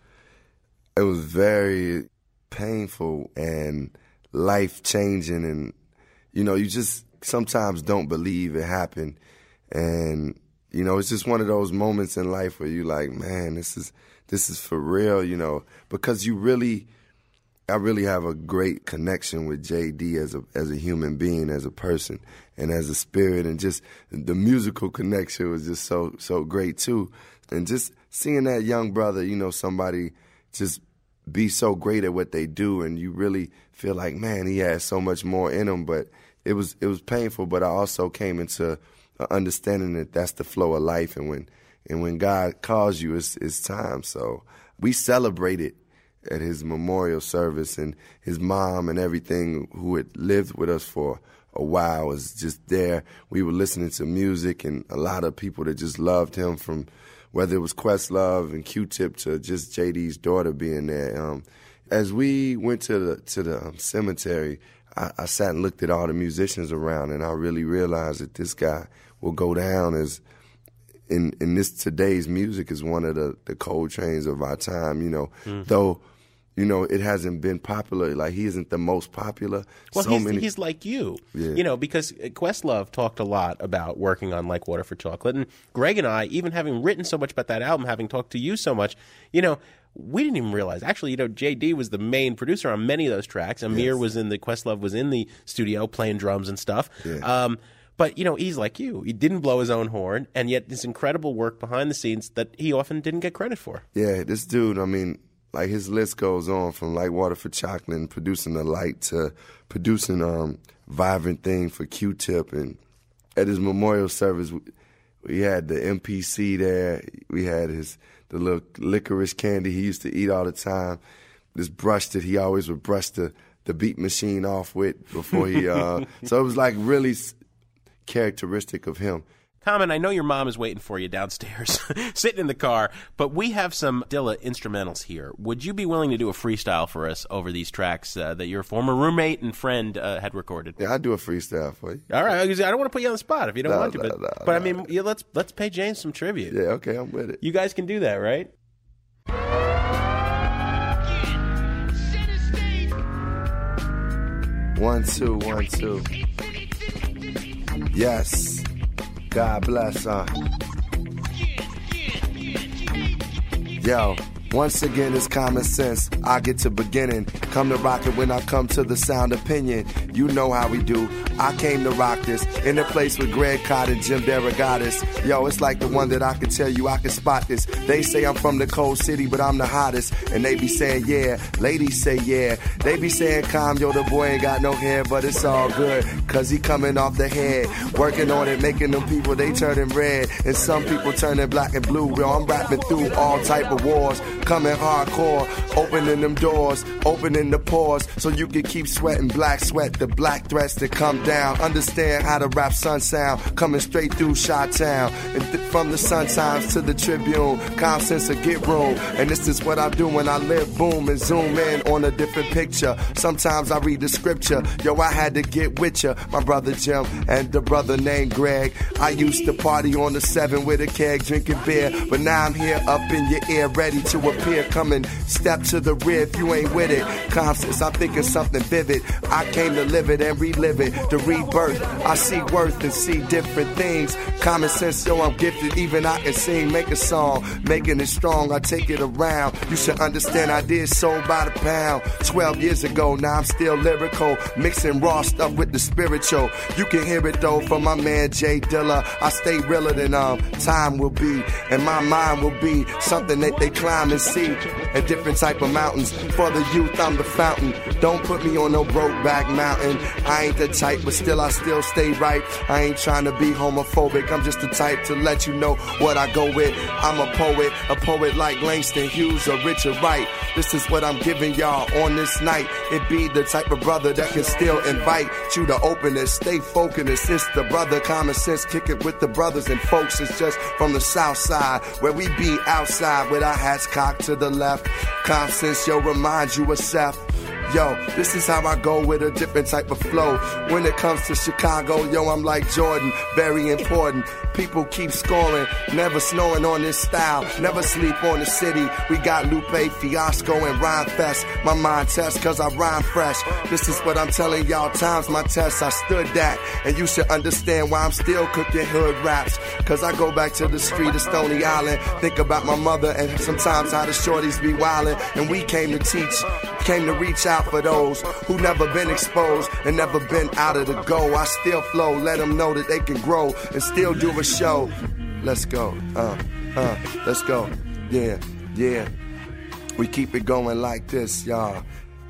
it was very painful and life-changing, and you know, you just sometimes don't believe it happened. And, you know, it's just one of those moments in life where you like, man, this is this is for real, you know, because you really, I really have a great connection with J D as a as a human being, as a person, and as a spirit, and just the musical connection was just so, so great too. And just seeing that young brother, you know, somebody just be so great at what they do, and you really feel like, man, he has so much more in him. But it was it was painful, but I also came into understanding that that's the flow of life, and when and when God calls you, it's it's time. So we celebrated at his memorial service, and his mom and everything, who had lived with us for a while, was just there. We were listening to music, and a lot of people that just loved him, from whether it was Questlove and Q-Tip to just J D's daughter being there. Um, as we went to the to the um, cemetery, I, I sat and looked at all the musicians around, and I really realized that this guy will go down as, in in this today's music, as one of the, the Coltrane's of our time, you know, mm-hmm. though, you know, it hasn't been popular. Like, he isn't the most popular. Well, so he's, many... he's like you, yeah. you know, because Questlove talked a lot about working on Like Water for Chocolate. And Greg and I, even having written so much about that album, having talked to you so much, you know, we didn't even realize. Actually, you know, J D was the main producer on many of those tracks. Amir yes. was in the, Questlove was in the studio playing drums and stuff. Yeah. Um, but, you know, he's like you. He didn't blow his own horn, and yet this incredible work behind the scenes that he often didn't get credit for. Yeah, this dude, I mean, like, his list goes on from Like Water for Chocolate and producing The Light to producing um, Vibrant Thing for Q-Tip. And at his memorial service, we, we had the M P C there. We had his the little licorice candy he used to eat all the time. This brush that he always would brush the, the beat machine off with before he... Uh, so it was, like, really characteristic of him. Common, I know your mom is waiting for you downstairs, sitting in the car, but we have some Dilla instrumentals here. Would you be willing to do a freestyle for us over these tracks uh, that your former roommate and friend uh, had recorded? Yeah, I'll do a freestyle for you. All right. I don't want to put you on the spot if you don't no, want to, no, but, no, but no. I mean, yeah, let's let's pay James some tribute. Yeah, okay, I'm with it. You guys can do that, right? One, two, one, two. Yes. God bless, uh. Yo. Once again, it's common sense. I get to beginning. Come to rock it when I come to the sound opinion. You know how we do. I came to rock this in a place with Greg Cott and Jim Derogatis. Yo, it's like the one that I can tell you I can spot this. They say I'm from the cold city, but I'm the hottest. And they be saying, yeah. Ladies say, yeah. They be saying, calm, yo, the boy ain't got no hair, but it's all good. Cause he coming off the head. Working on it, making them people, they turning red. And some people turning black and blue. Yo, I'm rapping through all type of wars. Coming hardcore, opening them doors, opening the pores, so you can keep sweating black sweat, the black threats that come down. Understand how to rap sun sound, coming straight through Chi-Town. And th- from the Sun Times to the Tribune, common sense to get room. And this is what I do when I live, boom, and zoom in on a different picture. Sometimes I read the scripture, yo, I had to get with ya. My brother Jim and the brother named Greg. I used to party on the seven with a keg, drinking beer, but now I'm here up in your ear, ready to appear, coming step to the rear if you ain't with it. Constance, I'm thinking something vivid. I came to live it and relive it, to rebirth. I see worth and see different things. Common sense, yo, I'm gifted. Even I can sing, make a song, making it strong. I take it around. You should understand I did sold by the pound twelve years ago. Now I'm still lyrical, mixing raw stuff with the spiritual. You can hear it though from my man Jay Dilla. I stay realer than um time will be, and my mind will be something that they climb and see. A different type of mountains. For the youth, I'm the fountain. Don't put me on no brokeback mountain. I ain't the type, but still I still stay right. I ain't trying to be homophobic. I'm just the type to let you know what I go with. I'm a poet, a poet like Langston Hughes or Richard Wright. This is what I'm giving y'all on this night. It be the type of brother that can still invite you to open it. Stay focused. It's the brother common sense. Kick it with the brothers and folks. It's just from the south side where we be outside with our hats cocked to the left. Common sense, yo, remind you of Seth. Yo, this is how I go with a different type of flow. When it comes to Chicago, yo, I'm like Jordan, very important. People keep scoring, never snowing on this style, never sleep on the city. We got Lupe Fiasco and Rhyme Fest. My mind test cause I rhyme fresh. This is what I'm telling y'all, times my test, I stood that. And you should understand why I'm still cooking hood raps. Cause I go back to the street of Stony Island, think about my mother and sometimes how the shorties be wildin'. And we came to teach, came to reach out for those who never been exposed and never been out of the go. I still flow, let them know that they can grow and still do a show. Let's go, uh, uh, let's go, yeah, yeah. We keep it going like this, y'all.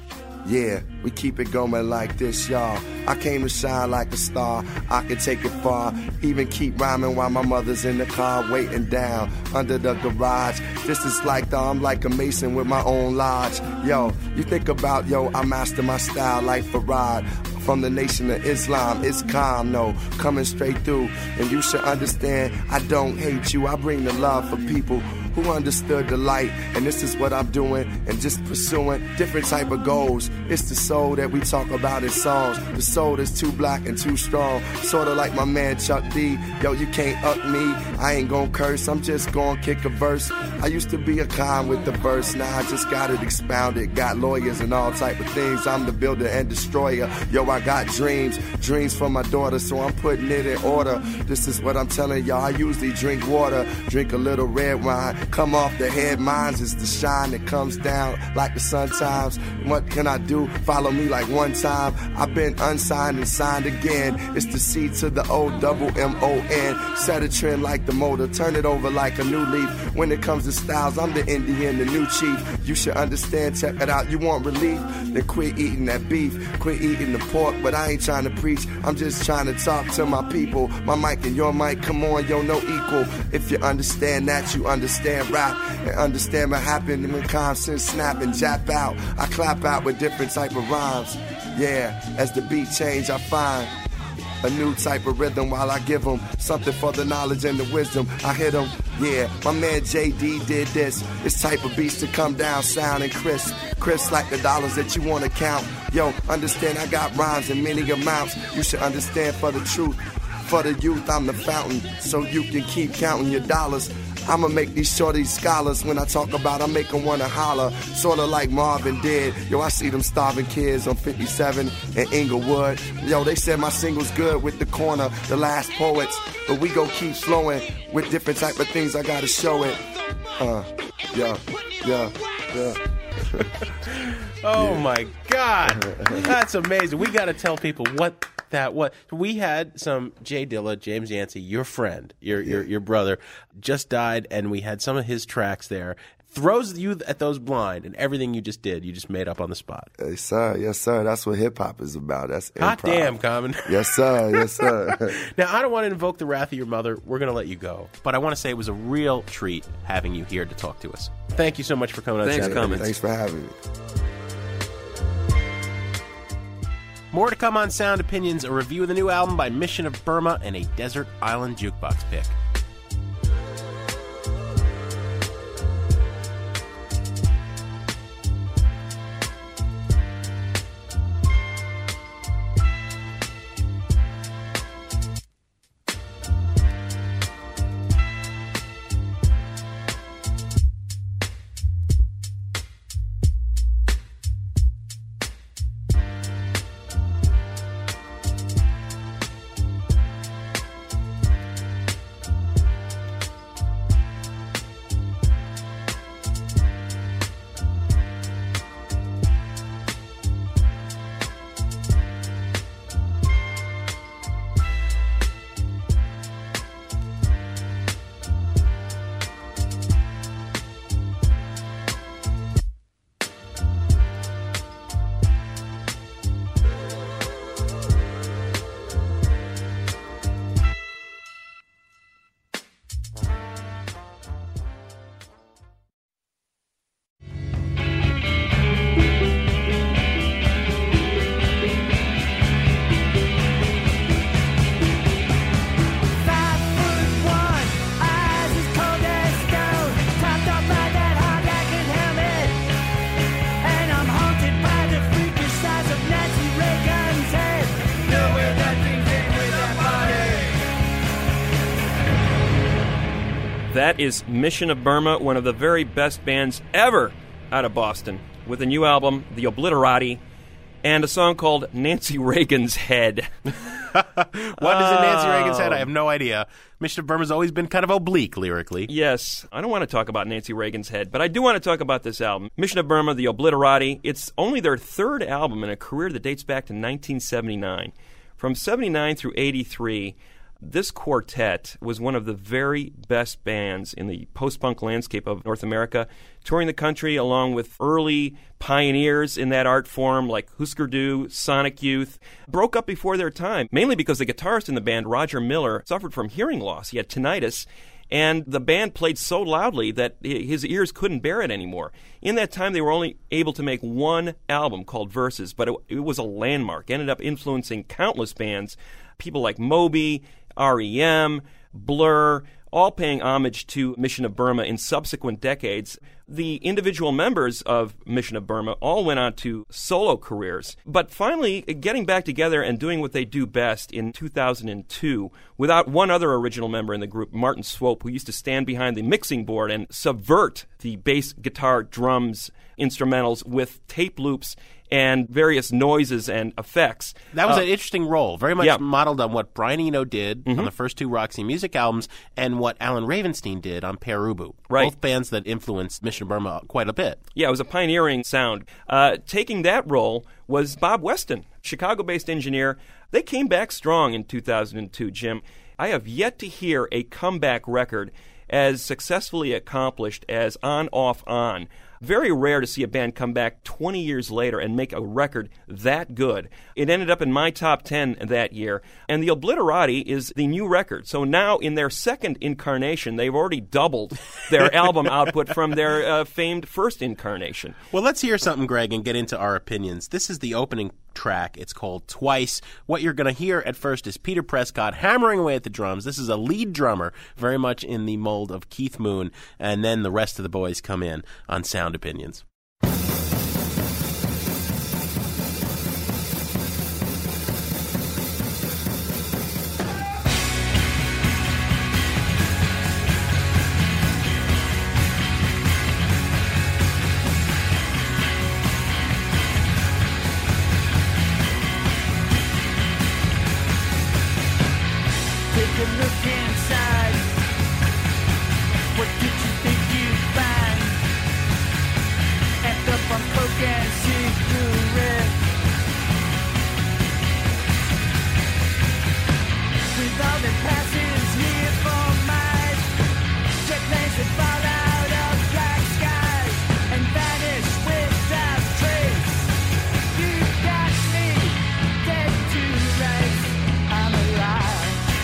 Yeah, we keep it going like this, y'all. I came to shine like a star. I can take it far. Even keep rhyming while my mother's in the car waiting down under the garage. This is like the, I'm like a mason with my own lodge. Yo, you think about, yo, I master my style like Farad. From the nation of Islam, it's calm, no, coming straight through. And you should understand, I don't hate you. I bring the love for people who understood the light. And this is what I'm doing and just pursuing different type of goals. It's the soul that we talk about in songs. The soul that's too black and too strong. Sort of like my man Chuck D. Yo, you can't up me. I ain't gonna curse. I'm just gonna kick a verse. I used to be a con with the verse. Now I just got it expounded. Got lawyers and all type of things. I'm the builder and destroyer. Yo, I got dreams. Dreams for my daughter, so I'm putting it in order. This is what I'm telling y'all. I usually drink water. Drink a little red wine. Come off the head. Mine's is the shine that comes down like the sun times. What can I do? Follow me like one time. I've been unsigned and signed again. It's the C to the O, double M O N. Set a trend like the motor. Turn it over like a new leaf. When it comes to styles, I'm the Indian, the new chief. You should understand, check it out. You want relief? Then quit eating that beef. Quit eating the pork, but I ain't trying to preach. I'm just trying to talk to my people. My mic and your mic, come on, yo, no equal. If you understand that, you understand rap. And understand what happened when constant snap and jap out. I clap out with different type of rhymes. Yeah, as the beat change, I find a new type of rhythm while I give them something for the knowledge and the wisdom. I hit them, yeah, my man J D did this. This type of beats to come down, sound and crisp. Crisp like the dollars that you want to count. Yo, understand I got rhymes in many amounts. You should understand for the truth. For the youth, I'm the fountain, so you can keep counting your dollars. I'ma make these shorties scholars. When I talk about I make them wanna holler. Sorta like Marvin did. Yo, I see them starving kids on fifty-seven and Inglewood. Yo, they said my single's good with the corner, the last poets. But we gon' keep flowing with different type of things I gotta show it. Uh, yeah, yeah, yeah. Oh Yeah. my God, that's amazing. We got to tell people what that was. We had some Jay Dilla, James Yancey, your friend, your your your brother, just died, and we had some of his tracks there. Throws you at those blind, and everything you just did, you just made up on the spot. Yes, sir. Yes, sir. That's what hip hop is about. That's Hot improv. damn, Common. Yes, sir. Yes, sir. Now, I don't want to invoke the wrath of your mother. We're going to let you go. But I want to say it was a real treat having you here to talk to us. Thank you so much for coming on. Thanks, Saturday. Common. Thanks for having me. More to come on Sound Opinions, a review of the new album by Mission of Burma, and a Desert Island Jukebox pick. That is Mission of Burma, one of the very best bands ever out of Boston, with a new album, The Obliterati, and a song called Nancy Reagan's Head. What is in Nancy Reagan's head? I have no idea. Mission of Burma's always been kind of oblique lyrically. Yes, I don't want to talk about Nancy Reagan's Head, but I do want to talk about this album. Mission of Burma, The Obliterati. It's only their third album in a career that dates back to nineteen seventy-nine. From seventy-nine through eighty-three, this quartet was one of the very best bands in the post-punk landscape of North America, touring the country along with early pioneers in that art form like Husker Du, Sonic Youth. Broke up before their time, mainly because the guitarist in the band, Roger Miller, suffered from hearing loss. He had tinnitus, and the band played so loudly that his ears couldn't bear it anymore. In that time, they were only able to make one album called Versus, but it, it was a landmark. Ended up influencing countless bands, people like Moby, R E M, Blur, all paying homage to Mission of Burma in subsequent decades. The individual members of Mission of Burma all went on to solo careers, but finally getting back together and doing what they do best in two thousand two, without one other original member in the group, Martin Swope, who used to stand behind the mixing board and subvert the bass, guitar, drums, instrumentals with tape loops and various noises and effects. That was uh, an interesting role, very much yeah. modeled on what Brian Eno did Mm-hmm. on the first two Roxy Music albums and what Alan Ravenstein did on Pere Ubu. Right. Both bands that influenced Mission of Burma quite a bit. Yeah, it was a pioneering sound. Uh, taking that role was Bob Weston, Chicago-based engineer. They came back strong in two thousand two, Jim. I have yet to hear a comeback record as successfully accomplished as On, Off, On. Very rare to see a band come back twenty years later and make a record that good. It ended up in my top ten that year, and the Obliterati is the new record. So now in their second incarnation, they've already doubled their album output from their uh, famed first incarnation. Well, let's hear something, Greg, and get into our opinions. This is the opening track. It's called Twice. What you're going to hear at first is Peter Prescott hammering away at the drums. This is a lead drummer, very much in the mold of Keith Moon, and then the rest of the boys come in on Sound Opinions. Take a look inside. What did you think you'd find? Act up on coke and cigarette. With all that passes here for miles, jet planes that fall out of black skies and vanish without trace. You got me dead to rights. I'm alive.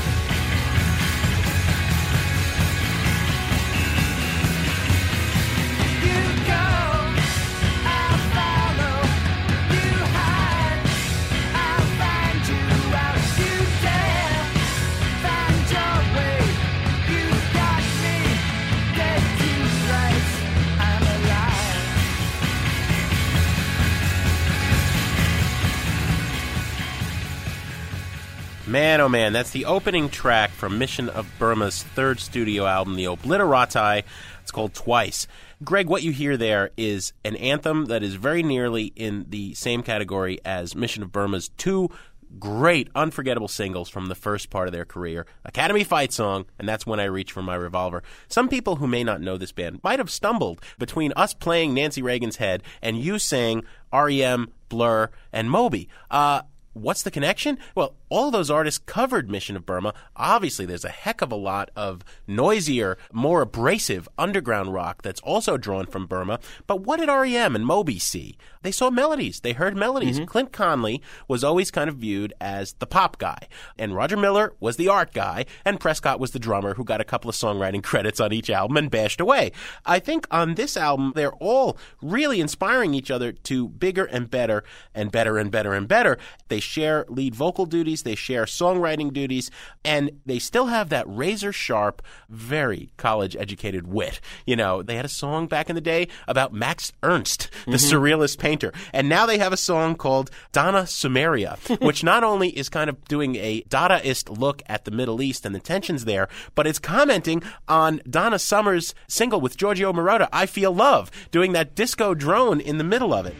Man, oh man, that's the opening track from Mission of Burma's third studio album, The Obliterati. It's called Twice. Greg, what you hear there is an anthem that is very nearly in the same category as Mission of Burma's two great, unforgettable singles from the first part of their career. Academy Fight Song, and That's When I Reach for My Revolver. Some people who may not know this band might have stumbled between us playing Nancy Reagan's Head and you saying R E M, Blur, and Moby. Uh... What's the connection? Well, all of those artists covered Mission of Burma. Obviously, there's a heck of a lot of noisier, more abrasive underground rock that's also drawn from Burma. But what did R E M and Moby see? They saw melodies. They heard melodies. Mm-hmm. Clint Conley was always kind of viewed as the pop guy, and Roger Miller was the art guy, and Prescott was the drummer who got a couple of songwriting credits on each album and bashed away. I think on this album, they're all really inspiring each other to bigger and better and better and better and better. They share lead vocal duties, they share songwriting duties, and they still have that razor-sharp, very college-educated wit. You know, they had a song back in the day about Max Ernst, the mm-hmm. surrealist painter, and now they have a song called Donna Sumeria, which not only is kind of doing a Dadaist look at the Middle East and the tensions there, but it's commenting on Donna Summer's single with Giorgio Moroder, I Feel Love, doing that disco drone in the middle of it.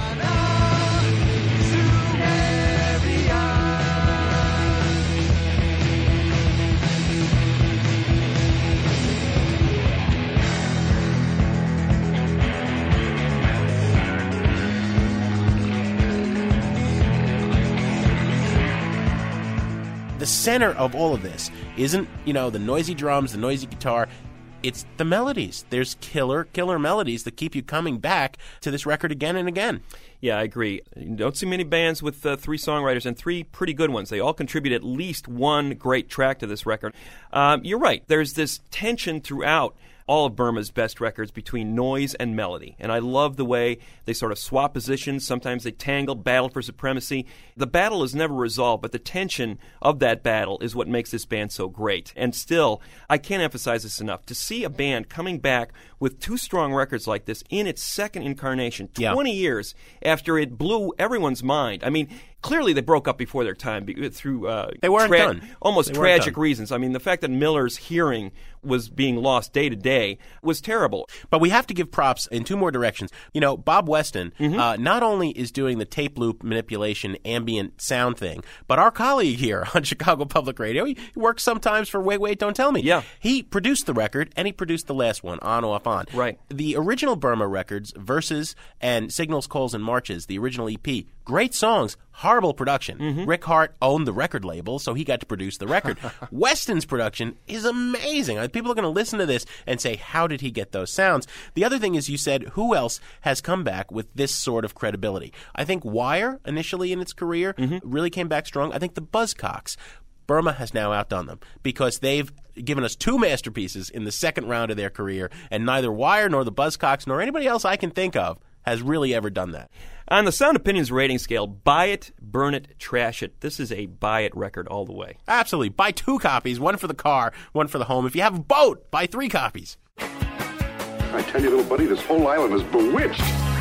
The center of all of this isn't, you know, the noisy drums, the noisy guitar. It's the melodies. There's killer, killer melodies that keep you coming back to this record again and again. Yeah, I agree. You don't see many bands with uh, three songwriters and three pretty good ones. They all contribute at least one great track to this record. Um, you're right. There's this tension throughout all of Burma's best records between noise and melody. And I love the way they sort of swap positions. Sometimes they tangle, battle for supremacy. The battle is never resolved, but the tension of that battle is what makes this band so great. And still, I can't emphasize this enough. To see a band coming back with two strong records like this in its second incarnation, twenty yeah. years after it blew everyone's mind. I mean, clearly they broke up before their time through uh, they weren't tra- done. almost they tragic done. reasons. I mean, the fact that Miller's hearing was being lost day to day was terrible. But we have to give props in two more directions. You know, Bob Weston mm-hmm. uh, not only is doing the tape loop manipulation ambient sound thing, but our colleague here on Chicago Public Radio, he works sometimes for Wait, Wait, Don't Tell Me. Yeah. He produced the record, and he produced the last one, On, Off, On. Right. The original Burma records, Verses and Signals, Calls, and Marches, the original E P, Great songs, horrible production. Mm-hmm. Rick Hart owned the record label, so he got to produce the record. Weston's production is amazing. People are going to listen to this and say, how did he get those sounds? The other thing is, you said, who else has come back with this sort of credibility? I think Wire, initially in its career, mm-hmm. really came back strong. I think the Buzzcocks. Burma has now outdone them because they've given us two masterpieces in the second round of their career, and neither Wire nor the Buzzcocks nor anybody else I can think of has really ever done that. On the Sound Opinions rating scale, buy it, burn it, trash it. This is a buy it record all the way. Absolutely. Buy two copies, one for the car, one for the home. If you have a boat, buy three copies. I tell you, little buddy, this whole island is bewitched.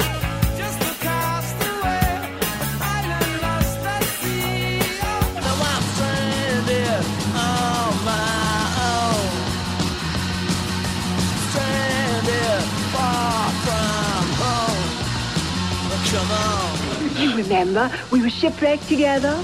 You remember, we were shipwrecked together.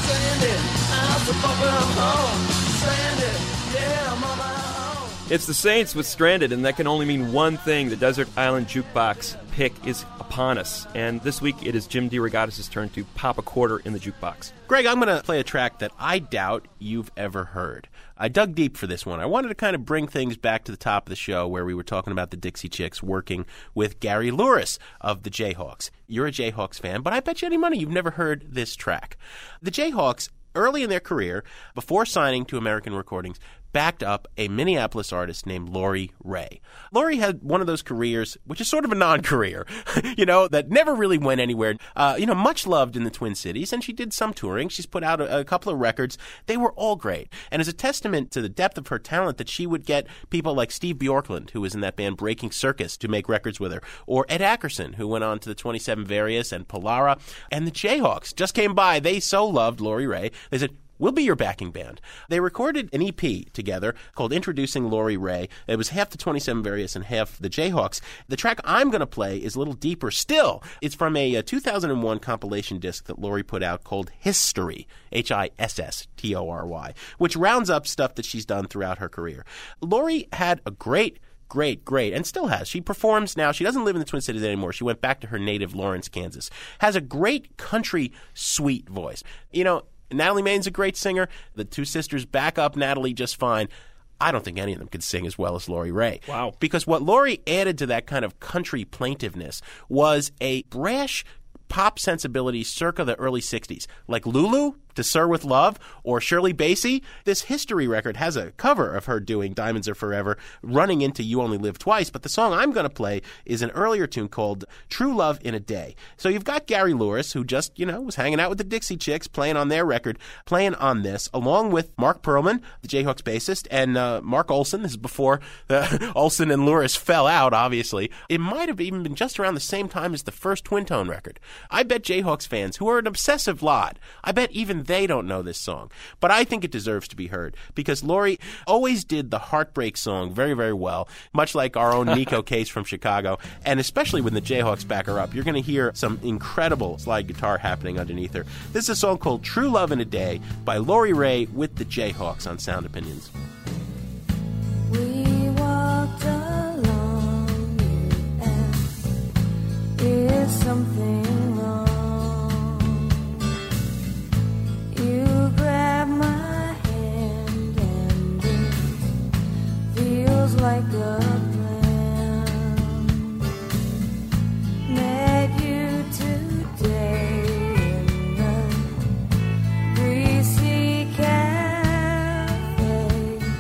It's the Saints with Stranded, and that can only mean one thing. The Desert Island Jukebox pick is upon us. And this week it is Jim DeRogatis' turn to pop a quarter in the jukebox. Greg, I'm going to play a track that I doubt you've ever heard. I dug deep for this one. I wanted to kind of bring things back to the top of the show where we were talking about the Dixie Chicks working with Gary Louris of the Jayhawks. You're a Jayhawks fan, but I bet you any money you've never heard this track. The Jayhawks, early in their career, before signing to American Recordings, backed up a Minneapolis artist named Lori Ray. Lori had one of those careers, which is sort of a non-career, you know, that never really went anywhere. Uh, you know, much loved in the Twin Cities, and she did some touring. She's put out a, a couple of records. They were all great. And as a testament to the depth of her talent, that she would get people like Steve Bjorklund, who was in that band Breaking Circus, to make records with her, or Ed Ackerson, who went on to the twenty-seven Various and Polara. And the Jayhawks just came by. They so loved Lori Ray. They said, we'll be your backing band. They recorded an E P together called Introducing Lori Ray. It was half the twenty-seven Various and half the Jayhawks. The track I'm going to play is a little deeper still. It's from a, a two thousand one compilation disc that Lori put out called History, H I S S T O R Y, which rounds up stuff that she's done throughout her career. Lori had a great Great, great, and still has. She performs now. She doesn't live in the Twin Cities anymore. She went back to her native Lawrence, Kansas. Has a great country, sweet voice. You know, Natalie Main's a great singer. The two sisters back up Natalie just fine. I don't think any of them could sing as well as Lori Ray. Wow. Because what Lori added to that kind of country plaintiveness was a brash pop sensibility circa the early sixties, like Lulu, To Sir With Love, or Shirley Bassey. This History record has a cover of her doing Diamonds Are Forever, running into You Only Live Twice, but the song I'm going to play is an earlier tune called True Love in a Day. So you've got Gary Louris, who just, you know, was hanging out with the Dixie Chicks, playing on their record, playing on this, along with Mark Perlman, the Jayhawks bassist, and uh, Mark Olson. This is before uh, Olson and Louris fell out, obviously. It might have even been just around the same time as the first Twin Tone record. I bet Jayhawks fans, who are an obsessive lot, I bet even they don't know this song. But I think it deserves to be heard because Lori always did the heartbreak song very, very well, much like our own Nico Case from Chicago. And especially when the Jayhawks back her up, you're going to hear some incredible slide guitar happening underneath her. This is a song called True Love in a Day by Lori Ray with the Jayhawks on Sound Opinions. We walked along, you asked, is something wrong? You grab my hand and it feels like a plan. Met you today in the greasy cafe.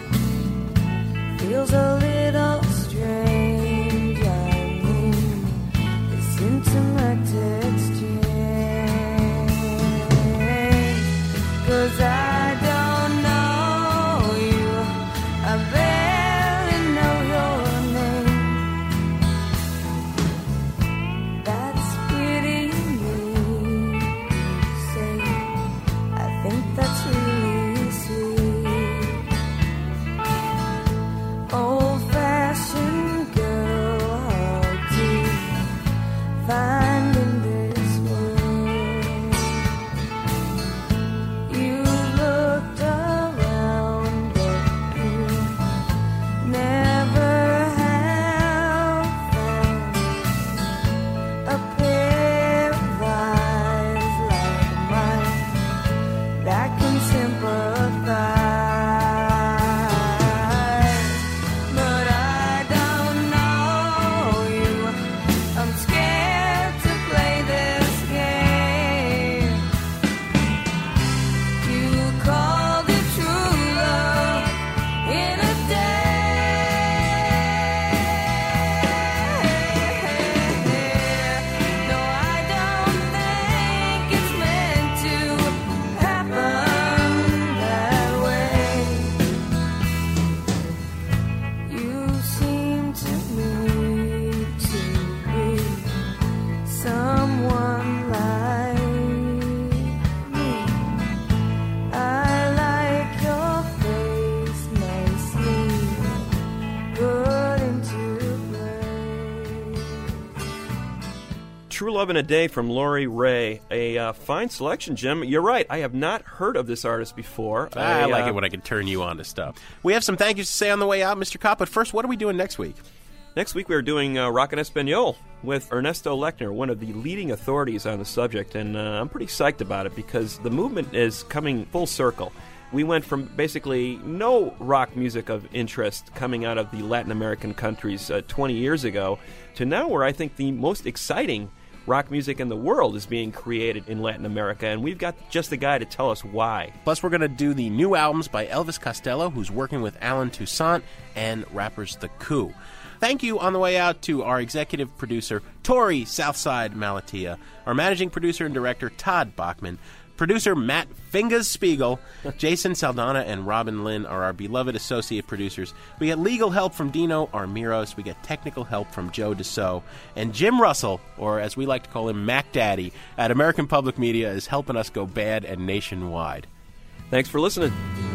True Love in a Day from Lori Ray. A uh, fine selection, Jim. You're right. I have not heard of this artist before. I, I like uh, it when I can turn you on to stuff. We have some thank yous to say on the way out, Mister Kopp, but first, what are we doing next week? Next week, we're doing uh, Rock en Espanol with Ernesto Lechner, one of the leading authorities on the subject, and uh, I'm pretty psyched about it because the movement is coming full circle. We went from basically no rock music of interest coming out of the Latin American countries uh, twenty years ago to now where I think the most exciting rock music in the world is being created in Latin America, and we've got just the guy to tell us why. Plus, we're going to do the new albums by Elvis Costello, who's working with Alan Toussaint, and rappers The Coup. Thank you on the way out to our executive producer, Tori Southside Malatia, our managing producer and director, Todd Bachman, producer Matt Fingers Spiegel, Jason Saldana, and Robin Lynn are our beloved associate producers. We get legal help from Dino Armiros. We get technical help from Joe Deso. And Jim Russell, or as we like to call him, Mac Daddy, at American Public Media is helping us go bad and nationwide. Thanks for listening.